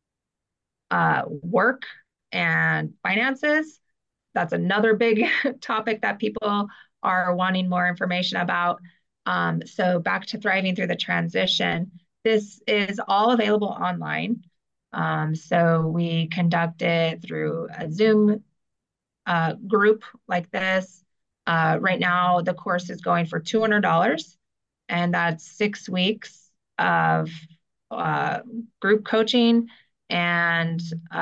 work and finances. That's another big topic that people are wanting more information about. So back to Thriving Through the Transition, this is all available online. So we conduct it through a Zoom group like this. Right now, the course is going for $200, and that's 6 weeks of group coaching and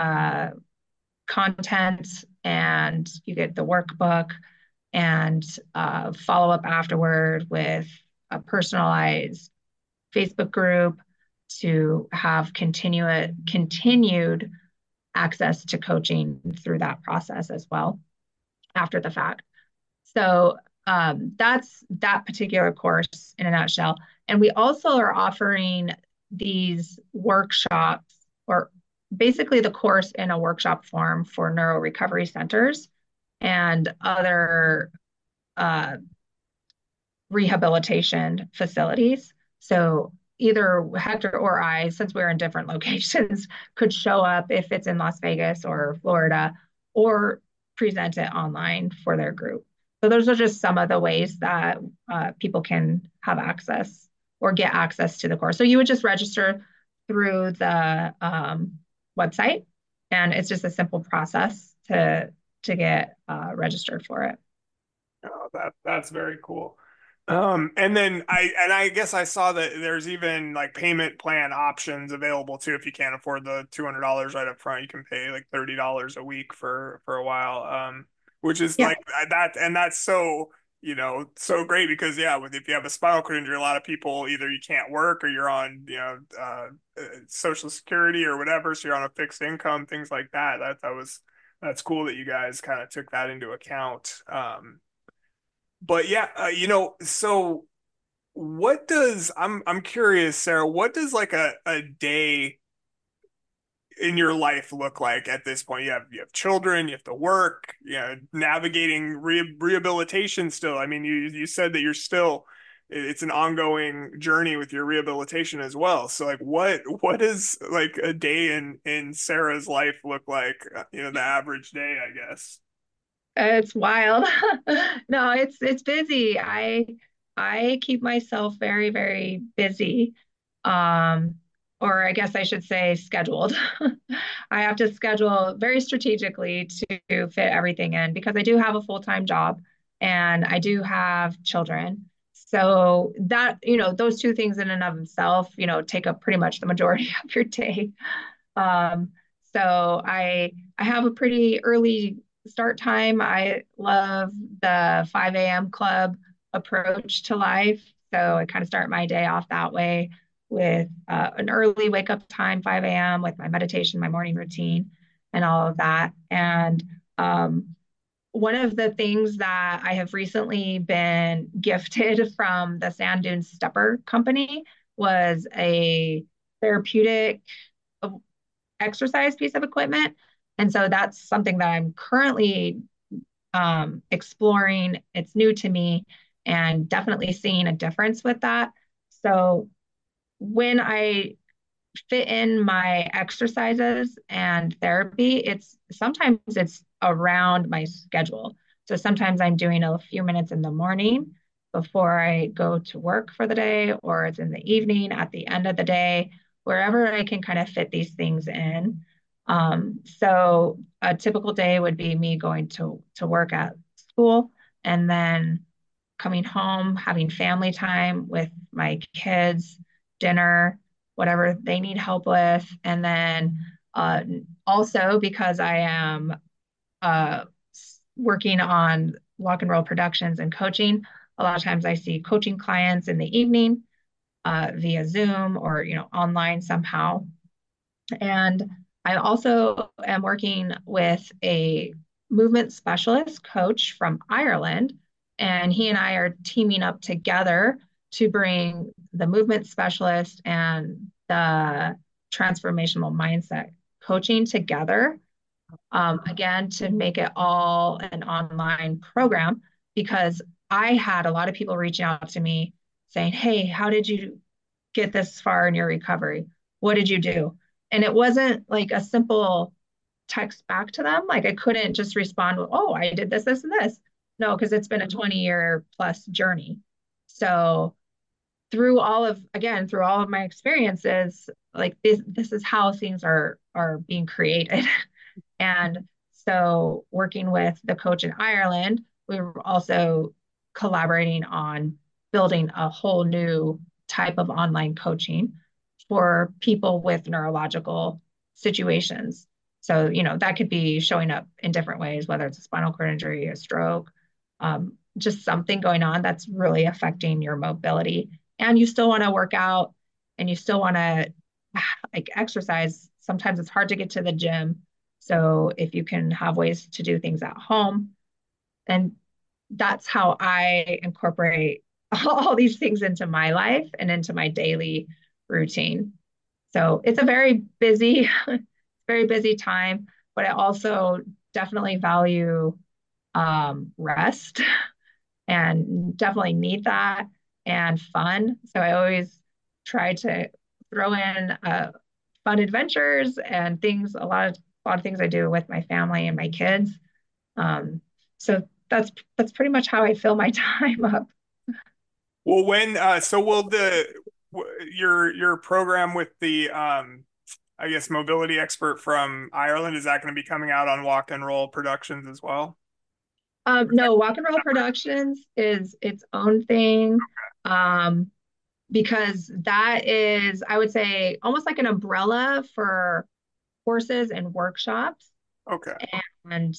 content, and you get the workbook and follow up afterward with a personalized Facebook group to have continued access to coaching through that process as well after the fact. So that's that particular course in a nutshell. And we also are offering these workshops, or basically the course in a workshop form for neuro recovery centers and other uh, rehabilitation facilities. So either Hector or I, since we're in different locations, could show up if it's in Las Vegas or Florida, or present it online for their group. So those are just some of the ways that people can have access or get access to the course. So you would just register through the website, and it's just a simple process to get registered for it. Oh, that's very cool. And then I guess I saw that there's even like payment plan options available too. If you can't afford the $200 right up front, you can pay like $30 a week for a while. Which is Yeah. like that, and that's so so great because yeah, if you have a spinal cord injury, a lot of people either you can't work or you're on Social Security or whatever, so you're on a fixed income, things like that. That's cool that you guys kind of took that into account. But yeah, so I'm curious, Sarah, what does like a day in your life look like at this point? You have children, you have to work, navigating rehabilitation still. I mean, you said that it's an ongoing journey with your rehabilitation as well. So like what does like a day in Sarah's life look like, the average day, I guess. It's wild. No, it's busy. I keep myself very, very busy. Um, or I guess I should say scheduled. I have to schedule very strategically to fit everything in because I do have a full-time job and I do have children. So that, those two things in and of themselves, take up pretty much the majority of your day. Um, so I have a pretty early start time. I love the 5 a.m. club approach to life. So I kind of start my day off that way with an early wake up time, 5 a.m., with my meditation, my morning routine, and all of that. And one of the things that I have recently been gifted from the Sand Dunes Stepper Company was a therapeutic exercise piece of equipment. And so that's something that I'm currently exploring. It's new to me and definitely seeing a difference with that. So when I fit in my exercises and therapy, it's sometimes it's around my schedule. So sometimes I'm doing a few minutes in the morning before I go to work for the day, or it's in the evening at the end of the day, wherever I can kind of fit these things in. So a typical day would be me going to work at school and then coming home, having family time with my kids, dinner, whatever they need help with. And then also because I am uh, working on Walk and Roll Productions and coaching, a lot of times I see coaching clients in the evening via Zoom or online somehow. And I also am working with a movement specialist coach from Ireland, and he and I are teaming up together to bring the movement specialist and the transformational mindset coaching together, again, to make it all an online program, because I had a lot of people reaching out to me saying, "Hey, how did you get this far in your recovery? What did you do?" And it wasn't like a simple text back to them. Like I couldn't just respond with, "Oh, I did this, this, and this." No, because it's been a 20-year plus journey. So through all of my experiences, like this is how things are being created. And so working with the coach in Ireland, we were also collaborating on building a whole new type of online coaching for people with neurological situations. So, that could be showing up in different ways, whether it's a spinal cord injury, a stroke, just something going on that's really affecting your mobility. And you still want to work out and you still want to like exercise. Sometimes it's hard to get to the gym. So if you can have ways to do things at home, and that's how I incorporate all these things into my life and into my daily routine. So it's a very busy time, but I also definitely value rest and definitely need that, and fun. So I always try to throw in fun adventures and things, a lot of things I do with my family and my kids. Um, so that's pretty much how I fill my time up. Well, so will your program with the I guess mobility expert from Ireland, is that going to be coming out on Walk and Roll Productions as well? No, Walk and Roll Productions is its own thing, um, because that is, I would say, almost like an umbrella for courses and workshops Okay. and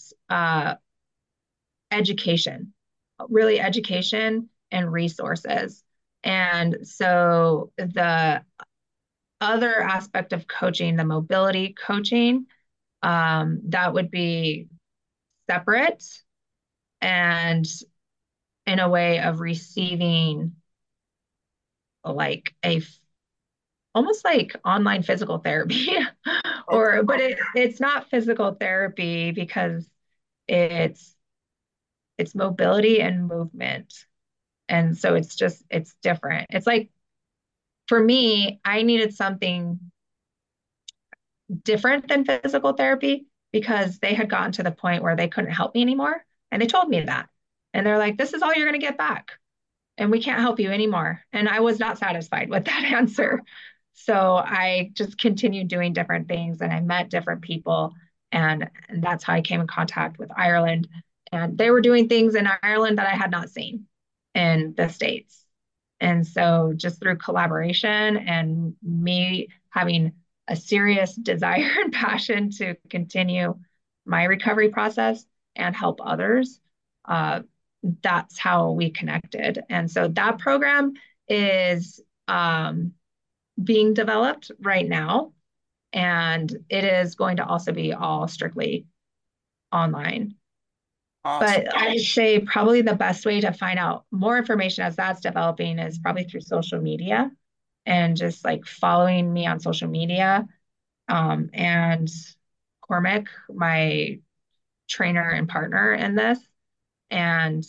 education, really education and resources. And so the other aspect of coaching, the mobility coaching, that would be separate and in a way of receiving like almost like online physical therapy Okay. but it's not physical therapy because it's mobility and movement. And so it's different. It's like for me, I needed something different than physical therapy because they had gotten to the point where they couldn't help me anymore. And they told me that. And they're like, "This is all you're going to get back. And we can't help you anymore." And I was not satisfied with that answer. So I just continued doing different things and I met different people. And that's how I came in contact with Ireland. And they were doing things in Ireland that I had not seen in the States. And so just through collaboration and me having a serious desire and passion to continue my recovery process, and help others. That's how we connected. And so that program is being developed right now. And it is going to also be all strictly online. Awesome. But I would say probably the best way to find out more information as that's developing is probably through social media and just like following me on social media. And Cormac, my trainer and partner in this. And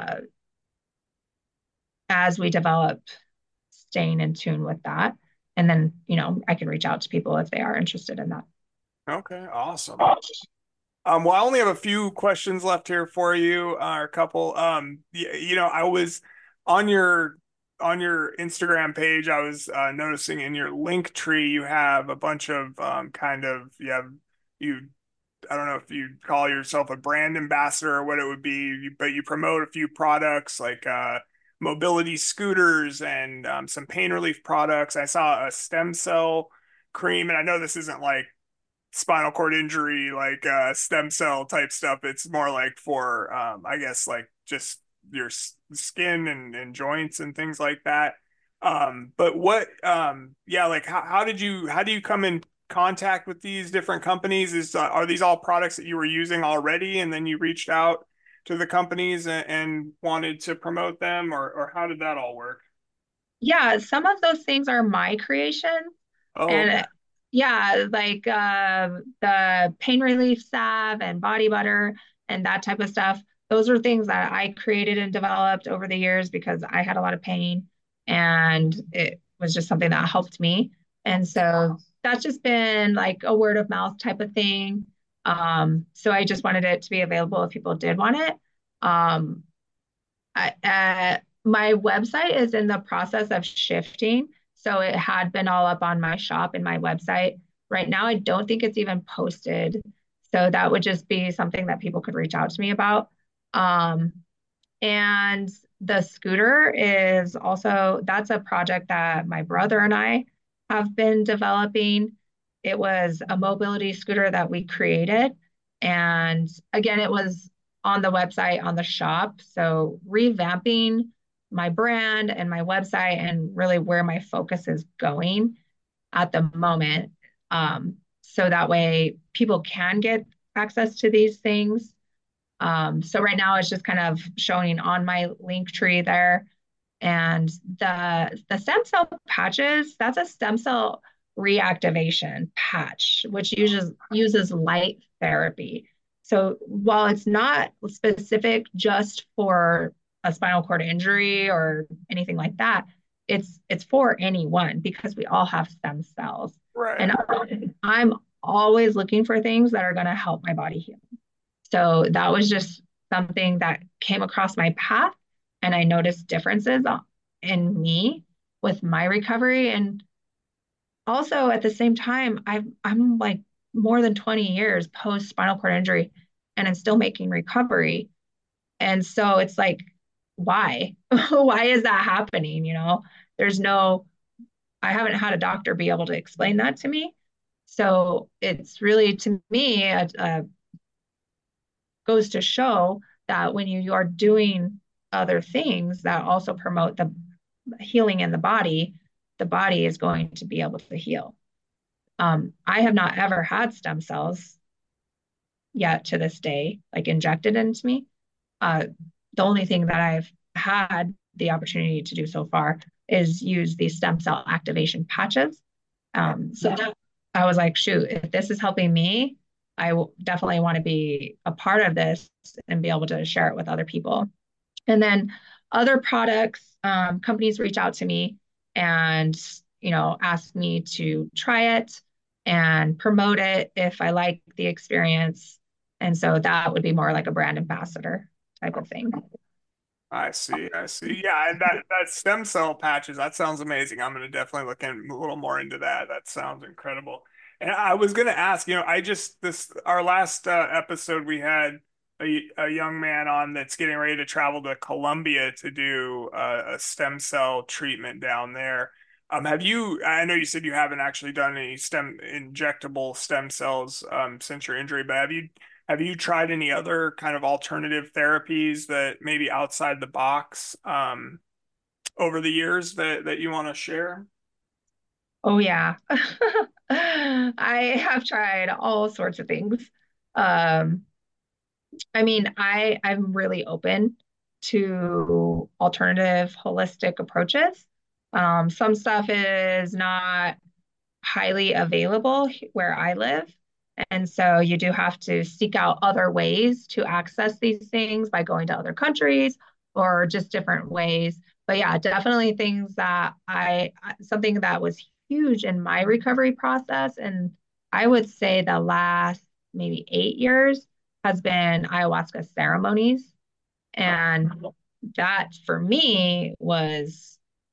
as we develop, staying in tune with that. And then, I can reach out to people if they are interested in that. Okay, awesome. Well, I only have a few questions left here for you, or a couple. I was on your Instagram page. I was noticing in your link tree you have a bunch of you. I don't know if you call yourself a brand ambassador or what it would be, but you promote a few products like mobility scooters and some pain relief products. I saw a stem cell cream, and I know this isn't like spinal cord injury, like stem cell type stuff. It's more like for, I guess, like just your skin and joints and things like that. But like how do you come in contact with these different companies? Are these all products that you were using already, and then you reached out to the companies and wanted to promote them, or how did that all work? Yeah, some of those things are my creation. Oh, And okay. yeah, like the pain relief salve and body butter and that type of stuff. Those are things that I created and developed over the years because I had a lot of pain and it was just something that helped me. And so that's just been like a word of mouth type of thing. So I just wanted it to be available if people did want it. Um, my website is in the process of shifting. So it had been all up on my shop and my website. Right now, I don't think it's even posted. So that would just be something that people could reach out to me about. Um, and the scooter is also, that's a project that my brother and I have been developing. It was a mobility scooter that we created. And again, it was on the website, on the shop. So revamping my brand and my website and really where my focus is going at the moment. So that way people can get access to these things. So right now it's just kind of showing on my link tree there. And the stem cell patches, that's a stem cell reactivation patch, which uses light therapy. So while it's not specific just for a spinal cord injury or anything like that, it's for anyone because we all have stem cells. Right. And I'm always looking for things that are going to help my body heal. So that was just something that came across my path, and I noticed differences in me with my recovery. And also at the same time, I'm like more than 20 years post spinal cord injury, and I'm still making recovery. And so it's like, why? Why is that happening? There's no, I haven't had a doctor be able to explain that to me. So it's really, to me, goes to show that when you are doing other things that also promote the healing in the body is going to be able to heal. I have not ever had stem cells yet to this day, like injected into me. The only thing that I've had the opportunity to do so far is use these stem cell activation patches. So I was like, shoot, if this is helping me, I definitely want to be a part of this and be able to share it with other people. And then other products, companies reach out to me and, ask me to try it and promote it if I like the experience. And so that would be more like a brand ambassador type of thing. I see. I see. Yeah, and that stem cell patches, that sounds amazing. I'm gonna definitely look in a little more into that. That sounds incredible. And I was gonna ask, I just this our last episode we had a young man on that's getting ready to travel to Colombia to do a stem cell treatment down there. Have you? I know you said you haven't actually done any injectable stem cells since your injury, but Have you tried any other kind of alternative therapies that maybe outside the box over the years that you want to share? Oh yeah. I have tried all sorts of things. Um, I mean, I'm really open to alternative holistic approaches. Some stuff is not highly available where I live. And so you do have to seek out other ways to access these things by going to other countries or just different ways. But yeah, definitely things that something that was huge in my recovery process. And I would say the last maybe 8 years has been ayahuasca ceremonies. And that for me was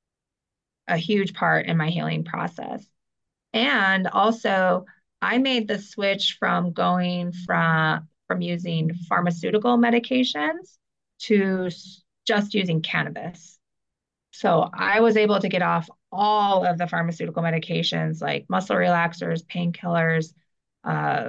a huge part in my healing process. And also, I made the switch from going from using pharmaceutical medications to just using cannabis. So I was able to get off all of the pharmaceutical medications like muscle relaxers, painkillers, uh,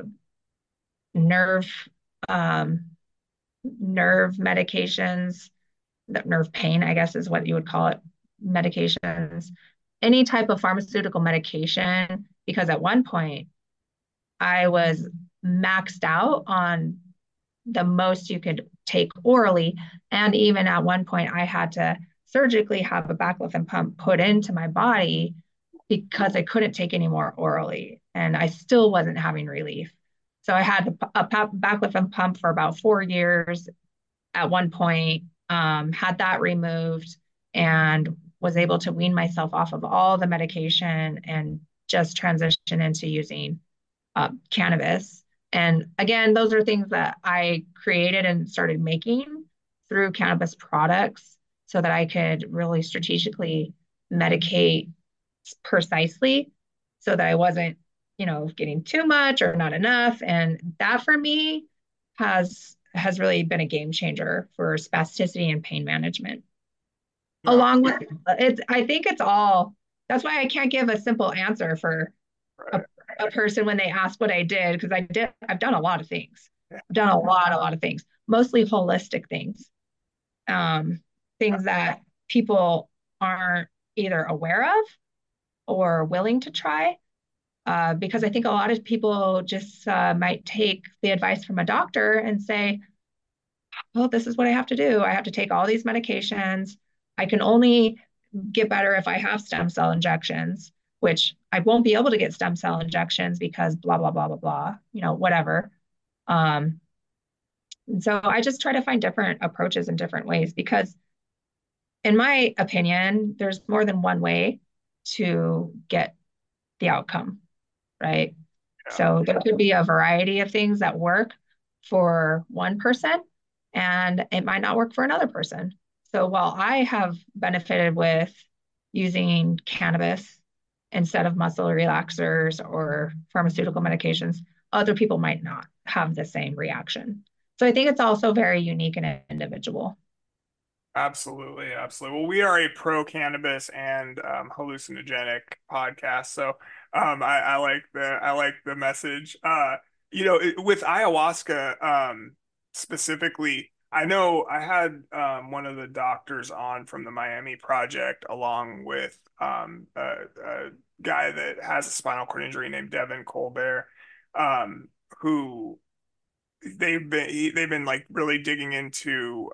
nerve um, nerve medications, nerve pain, I guess is what you would call it, medications, any type of pharmaceutical medication, because at one point I was maxed out on the most you could take orally. And even at one point, I had to surgically have a baclofen pump put into my body because I couldn't take any more orally. And I still wasn't having relief. So I had a baclofen pump for about 4 years at one point, had that removed and was able to wean myself off of all the medication and just transition into using cannabis. And again, those are things that I created and started making through cannabis products so that I could really strategically medicate precisely so that I wasn't, getting too much or not enough. And that for me has really been a game changer for spasticity and pain management. No, Along with it, I think it's all that's why I can't give a simple answer for a, right. a person when they ask what I did, because I've done a lot of things. I've done a lot of things, mostly holistic things, um, things that people aren't either aware of or willing to try. Because I think a lot of people just might take the advice from a doctor and say, well, this is what I have to do. I have to take all these medications. I can only get better if I have stem cell injections, which I won't be able to get stem cell injections because blah, blah, blah, blah, blah, whatever. Um, and so I just try to find different approaches in different ways because, in my opinion, there's more than one way to get the outcome, right? Yeah. So there could be a variety of things that work for one person and it might not work for another person. So while I have benefited with using cannabis instead of muscle relaxers or pharmaceutical medications, other people might not have the same reaction. So I think it's also very unique and individual. Absolutely, absolutely. Well, we are a pro cannabis and hallucinogenic podcast, so I like the message. With ayahuasca specifically, I know I had one of the doctors on from the Miami Project, along with a guy that has a spinal cord injury named Devin Colbert, who they've been like really digging into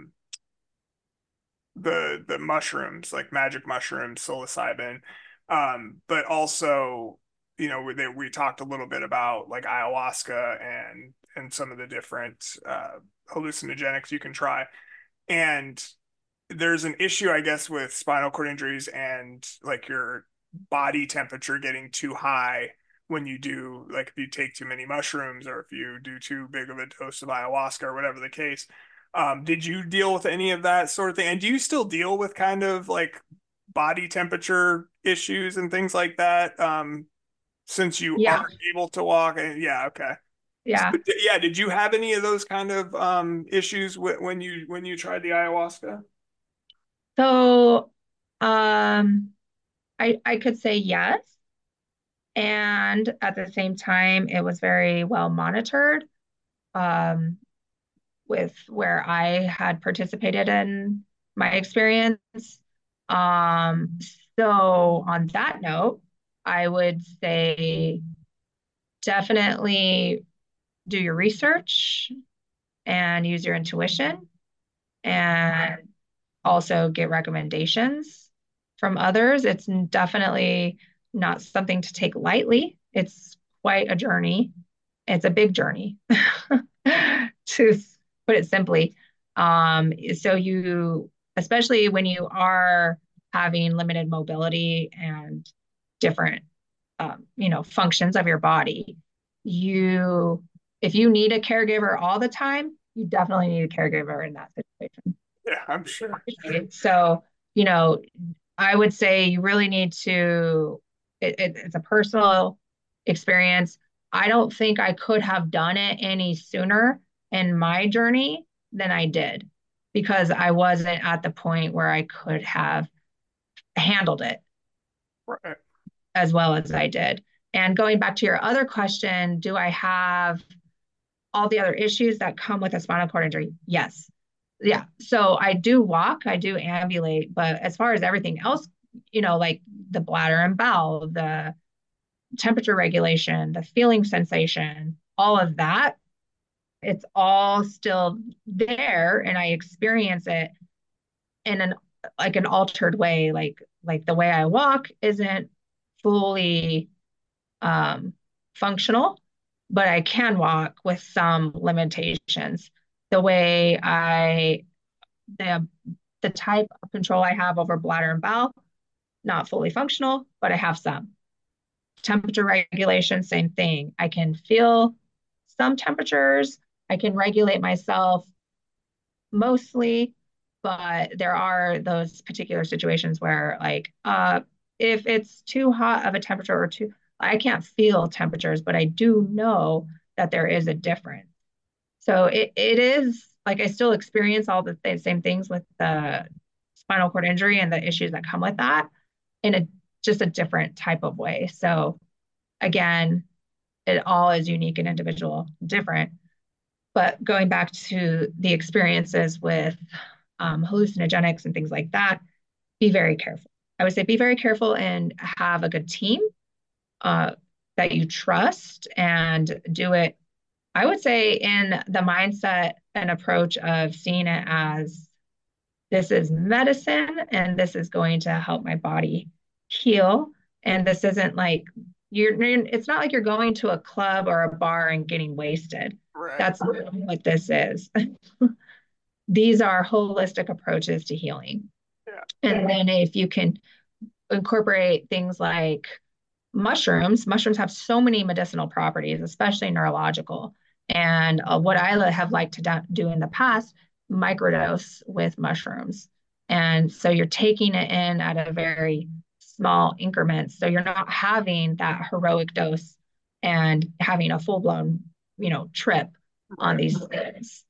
the mushrooms like magic mushrooms, psilocybin, but also we talked a little bit about like ayahuasca and some of the different hallucinogenics you can try. And there's an issue, I guess, with spinal cord injuries and like your body temperature getting too high when you do, like, if you take too many mushrooms or if you do too big of a dose of ayahuasca or whatever the case. Did you deal with any of that sort of thing? And do you still deal with kind of like body temperature issues and things like that? Since you Yeah, aren't able to walk? And yeah, okay. yeah. So, yeah, did you have any of those kind of issues when you tried the ayahuasca? So I could say yes. And at the same time, it was very well monitored. with where I had participated in my experience. Um, so on that note, I would say definitely do your research and use your intuition, and also get recommendations from others. It's definitely not something to take lightly. It's quite a journey. It's a big journey, to put it simply. So you, especially when you are having limited mobility and different, functions of your body, you, if you need a caregiver all the time, you definitely need a caregiver in that situation. Yeah, I'm sure. So, you know, I would say you really need to, it's a personal experience. I don't think I could have done it any sooner in my journey than I did, because I wasn't at the point where I could have handled it Right. as well as I did. And going back to your other question, do I have all the other issues that come with a spinal cord injury? Yes. Yeah. So I do walk, I do ambulate, but as far as everything else, like the bladder and bowel, the temperature regulation, the feeling sensation, all of that, it's all still there, and I experience it in an altered way. Like the way I walk isn't fully functional, but I can walk with some limitations. The way the, the type of control I have over bladder and bowel, not fully functional, but I have some. Temperature regulation, same thing. I can feel some temperatures. I can regulate myself mostly, but there are those particular situations where, like, if it's too hot of a temperature or too, I can't feel temperatures, but I do know that there is a difference. So it is like I still experience all the same things with the spinal cord injury and the issues that come with that in a just a different type of way. So again, it all is unique and individual, different. But going back to the experiences with hallucinogenics and things like that, be very careful. I would say be very careful and have a good team uh, that you trust, and do it, I would say, in the mindset and approach of seeing it as this is medicine and this is going to help my body heal. And this isn't like it's not like you're going to a club or a bar and getting wasted. Right. That's not what this is. These are holistic approaches to healing. Yeah. And then if you can incorporate things like mushrooms have so many medicinal properties, especially neurological. And what I have liked to do in the past, microdose with mushrooms. And so you're taking it in at a very small increments. So you're not having that heroic dose and having a full blown, trip on these things.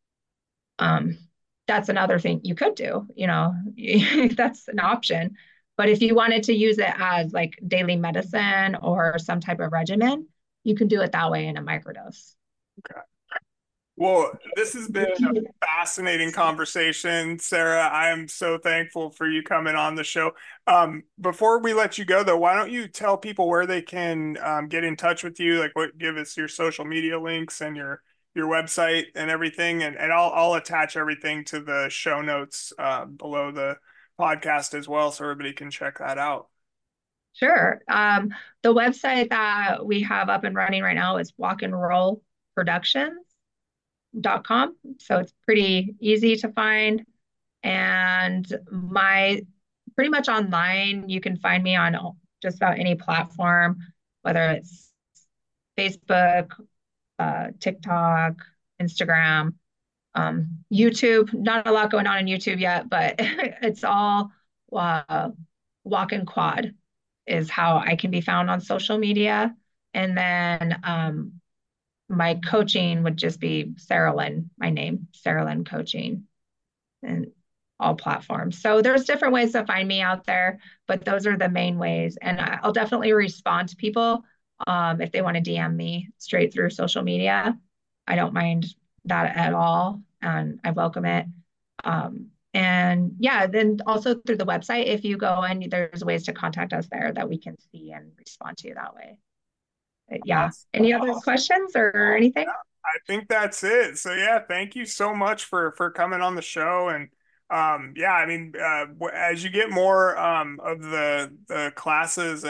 That's another thing you could do, that's an option. But if you wanted to use it as like daily medicine or some type of regimen, you can do it that way in a microdose. Okay. Well, this has been a fascinating conversation, Sarah. I am so thankful for you coming on the show. Before we let you go, though, why don't you tell people where they can get in touch with you? Like, give us your social media links and your website and everything, and I'll attach everything to the show notes below the podcast as well, so everybody can check that out. Sure. The website that we have up and running right now is walkandrollproductions.com. So it's pretty easy to find. And pretty much online, you can find me on just about any platform, whether it's Facebook, TikTok, Instagram, YouTube. Not a lot going on in YouTube yet, but it's all Walk and Quad is how I can be found on social media. And then my coaching would just be Sarah Lynn, my name, Sarah Lynn Coaching, and all platforms. So there's different ways to find me out there, but those are the main ways. And I'll definitely respond to people if they want to DM me straight through social media. I don't mind that at all, and I welcome it. And yeah, then also through the website, if you go in, there's ways to contact us there that we can see and respond to you that way. But yeah. Awesome. Any other questions or anything? I think that's it. So yeah, thank you so much for coming on the show. And yeah, I mean, as you get more of the classes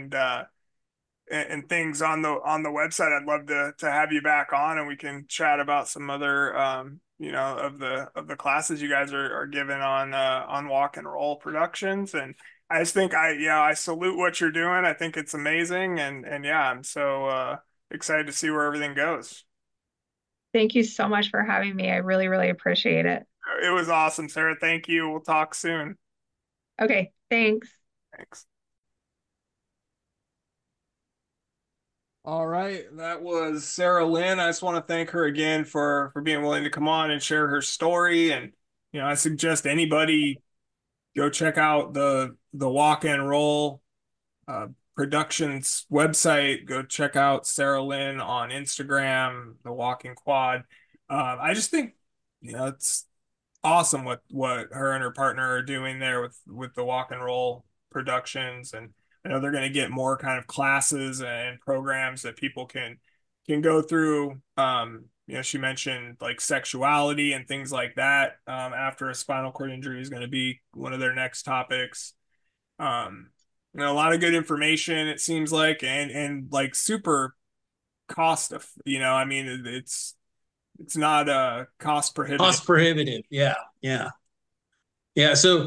and things on the website, I'd love to have you back on, and we can chat about some other of the classes you guys are giving on Walk and Roll Productions. And I just think I salute what you're doing. I think it's amazing, and yeah, I'm so excited to see where everything goes. Thank you so much for having me. I really, really appreciate it. It was awesome, Sarah. Thank you. We'll talk soon. Okay, thanks. Thanks. All right, that was Sarah Lynn. I just want to thank her again for being willing to come on and share her story. And I suggest anybody go check out the Walk and Roll Productions website. Go check out Sarah Lynn on Instagram, the Walking Quad. I just think it's awesome what her and her partner are doing there with the Walk and Roll Productions. And I know they're going to get more kind of classes and programs that people can go through. She mentioned like sexuality and things like that. After a spinal cord injury is going to be one of their next topics. A lot of good information, it seems like, and like super cost of, I mean, it's not cost prohibitive. Cost prohibitive. Yeah. Yeah. Yeah. So,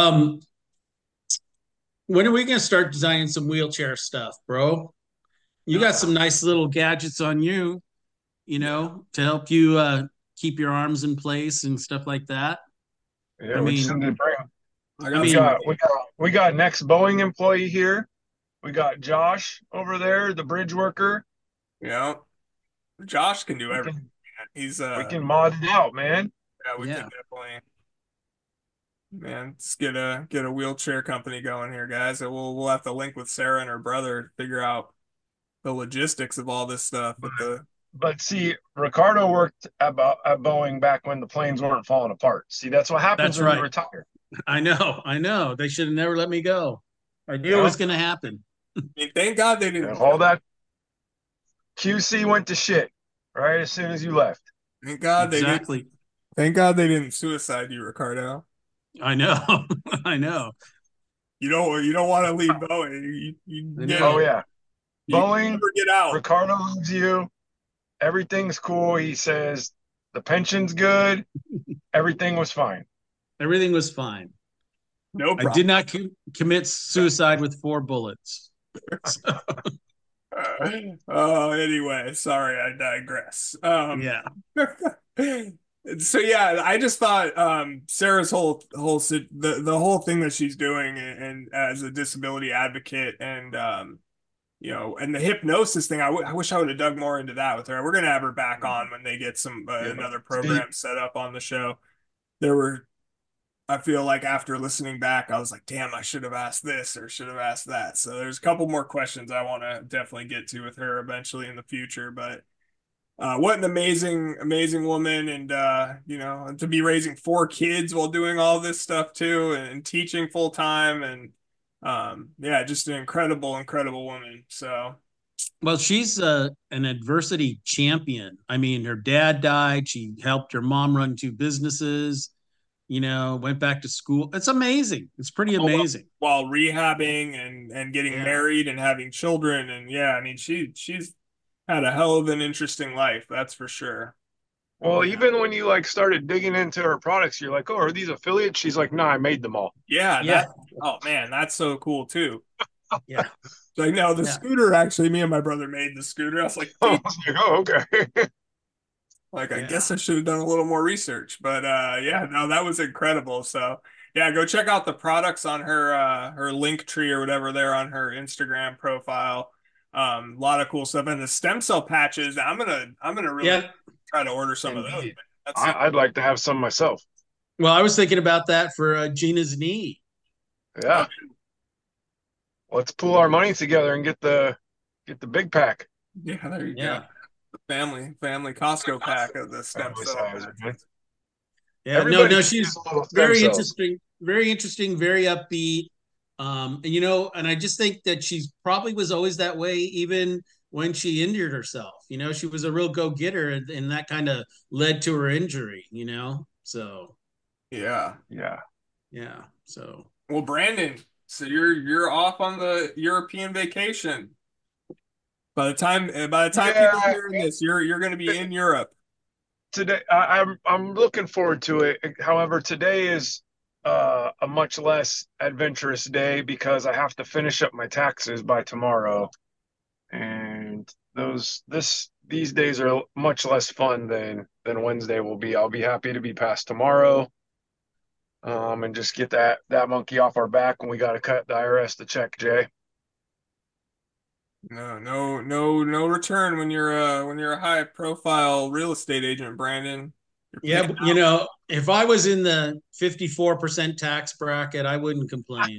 when are we going to start designing some wheelchair stuff, bro? You got some nice little gadgets on you, to help you keep your arms in place and stuff like that. Yeah, we just need to bring. We got next Boeing employee here. We got Josh over there, the bridge worker. Yeah, Josh can do everything. He's we can mod it out, man. Yeah, we can definitely. Man, let's get a wheelchair company going here, guys. And we'll have to link with Sarah and her brother to figure out the logistics of all this stuff. But see, Ricardo worked at Boeing back when the planes weren't falling apart. See, that's what happens when you retire. I know. They should have never let me go. I knew it was going to happen. I mean, thank God they didn't. All that QC went to shit right as soon as you left. Thank God they didn't. Thank God they didn't suicide you, Ricardo. I know. I know. You don't want to leave Boeing. Yeah. Boeing, never get out. Ricardo leaves you. Everything's cool. He says the pension's good. Everything was fine. Everything was fine. No problem. I did not commit suicide with 4 bullets. Anyway, sorry, I digress. Yeah. So yeah, I just thought Sarah's whole the whole thing that she's doing and as a disability advocate and and the hypnosis thing, I wish I would have dug more into that with her. We're gonna have her back on when they get some another program set up on the show. I feel like after listening back, I was like, damn, I should have asked this or should have asked that. So there's a couple more questions I want to definitely get to with her eventually in the future. But what an amazing woman. And, to be raising 4 kids while doing all this stuff too and teaching full time. And just an incredible woman. So. Well, she's an adversity champion. I mean, her dad died. She helped her mom run 2 businesses. Went back to school. It's amazing. It's pretty amazing. While rehabbing and getting married and having children. And I mean, she's had a hell of an interesting life. That's for sure. Well, even when you started digging into her products, you're like, oh, are these affiliates? She's like, no, I made them all. Yeah. Oh man, that's so cool too. Yeah. Like, no, the scooter, actually, me and my brother made the scooter. I was like, oh, okay. I guess I should have done a little more research, but no, that was incredible. So go check out the products on her link tree or whatever there on her Instagram profile. A lot of cool stuff, and the stem cell patches. I'm gonna really try to order some of those. I'd like to have some myself. Well, I was thinking about that for Gina's knee. Yeah. Let's pool our money together and get the big pack. Yeah, there you go. family Costco pack of the stem Family cell. size, man. Yeah, Everybody no, needs she's a little stem very cells. interesting, very upbeat. And I just think that she's probably was always that way, even when she injured herself. She was a real go-getter, and that kind of led to her injury. So Yeah. yeah. So Well, Brandon, so you're off on the European vacation. By the time people Yeah, hearing this, you're going to be in Europe. today I'm looking forward to it. However, today is a much less adventurous day because I have to finish up my taxes by tomorrow, and these days are much less fun than Wednesday will be. I'll be happy to be past tomorrow, and just get that monkey off our back when we got to cut the IRS the check, Jay. No return when you're a high profile real estate agent, Brandon. You're yeah, but, if I was in the 54% tax bracket, I wouldn't complain.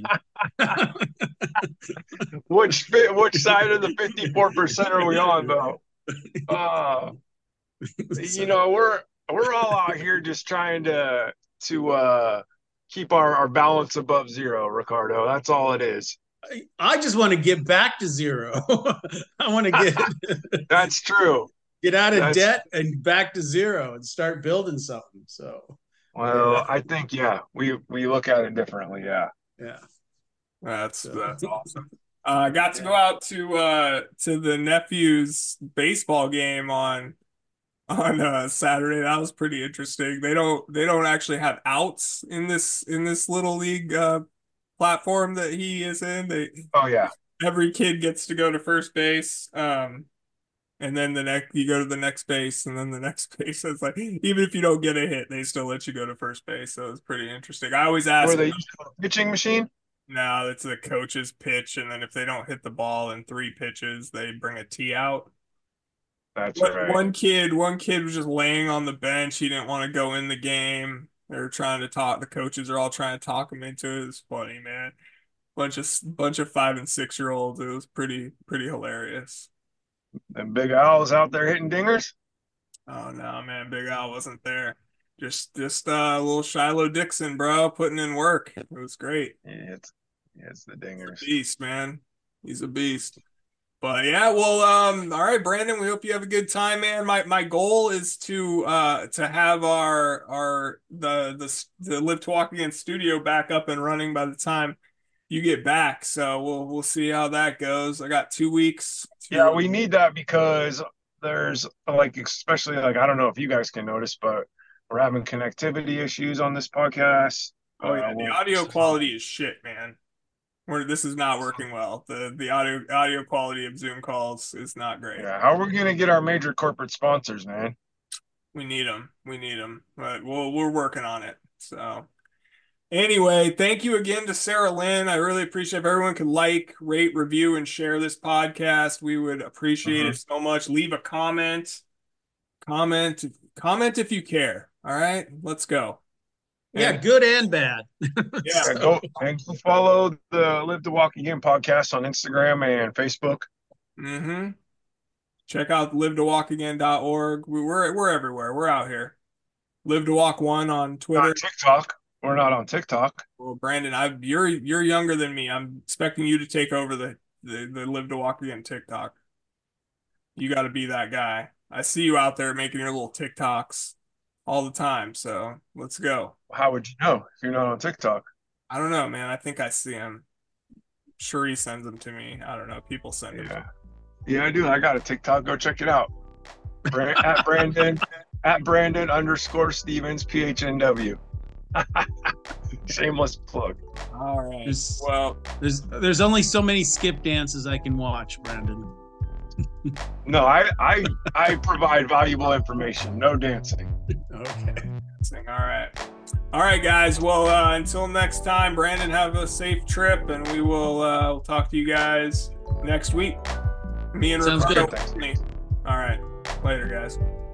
Which side of the 54% are we on though? Uh, we're all out here just trying to keep our balance above zero, Ricardo. That's all it is. I just want to get back to zero. I want to That's true. get out of debt and back to zero and start building something. So, Well, yeah. I think we look at it differently. Yeah. Yeah. That's awesome. I got to go out to the nephew's baseball game on Saturday. That was pretty interesting. They don't actually have outs in this little league platform that he is in. Oh yeah. Every kid gets to go to first base. And then you go to the next base, and then the next base. It's like even if you don't get a hit, they still let you go to first base. So it's pretty interesting. I always ask. Were they using a pitching machine? No, it's the coach's pitch, and then if they don't hit the ball in 3 pitches, they bring a tee out. That's right. One kid was just laying on the bench. He didn't want to go in the game. They were trying to talk. The coaches are all trying to talk him into it. It's funny, man. Bunch of 5 and 6 year olds. It was pretty hilarious. Them big owls out there hitting dingers. Oh no, man, Big Al wasn't there. Just little Shiloh Dixon, bro, putting in work. It was great. Yeah, it's the dingers. Beast, man. He's a beast. But yeah, well, all right, Brandon, we hope you have a good time, man. My goal is to have the Live to Walk Again studio back up and running by the time you get back. So we'll see how that goes. I got 2 weeks. Yeah, we need that because there's especially I don't know if you guys can notice, but we're having connectivity issues on this podcast. Oh yeah, the audio quality is shit, man. This is not working well. The audio quality of Zoom calls is not great. Yeah, how are we gonna get our major corporate sponsors, man? We need them. But we're working on it. So anyway, thank you again to Sarah Lynn. I really appreciate if everyone could like, rate, review, and share this podcast. We would appreciate it so much. Leave a comment. Comment if you care. All right, let's go. Yeah, good and bad. Yeah, go and follow the Live to Walk Again podcast on Instagram and Facebook. Mm-hmm. Check out livetowalkagain.org. We're everywhere. We're out here. Live to Walk One on Twitter. Not TikTok. We're not on TikTok. Well, Brandon, you're younger than me. I'm expecting you to take over the Live to Walk Again TikTok. You got to be that guy. I see you out there making your little TikToks all the time. So let's go. How would you know if you're not on TikTok? I don't know, man. I think I see him. Sure, he sends them to me. I don't know. People send them. Yeah, I do. I got a TikTok. Go check it out. At Brandon _Stevens PHNW. Shameless plug. All right. There's only so many skip dances I can watch, Brandon. No, I provide valuable information. No dancing. Okay. All right, guys. Well, until next time, Brandon, have a safe trip, and we will we'll talk to you guys next week. Me and Sounds Ricardo. good. All right. Later, guys.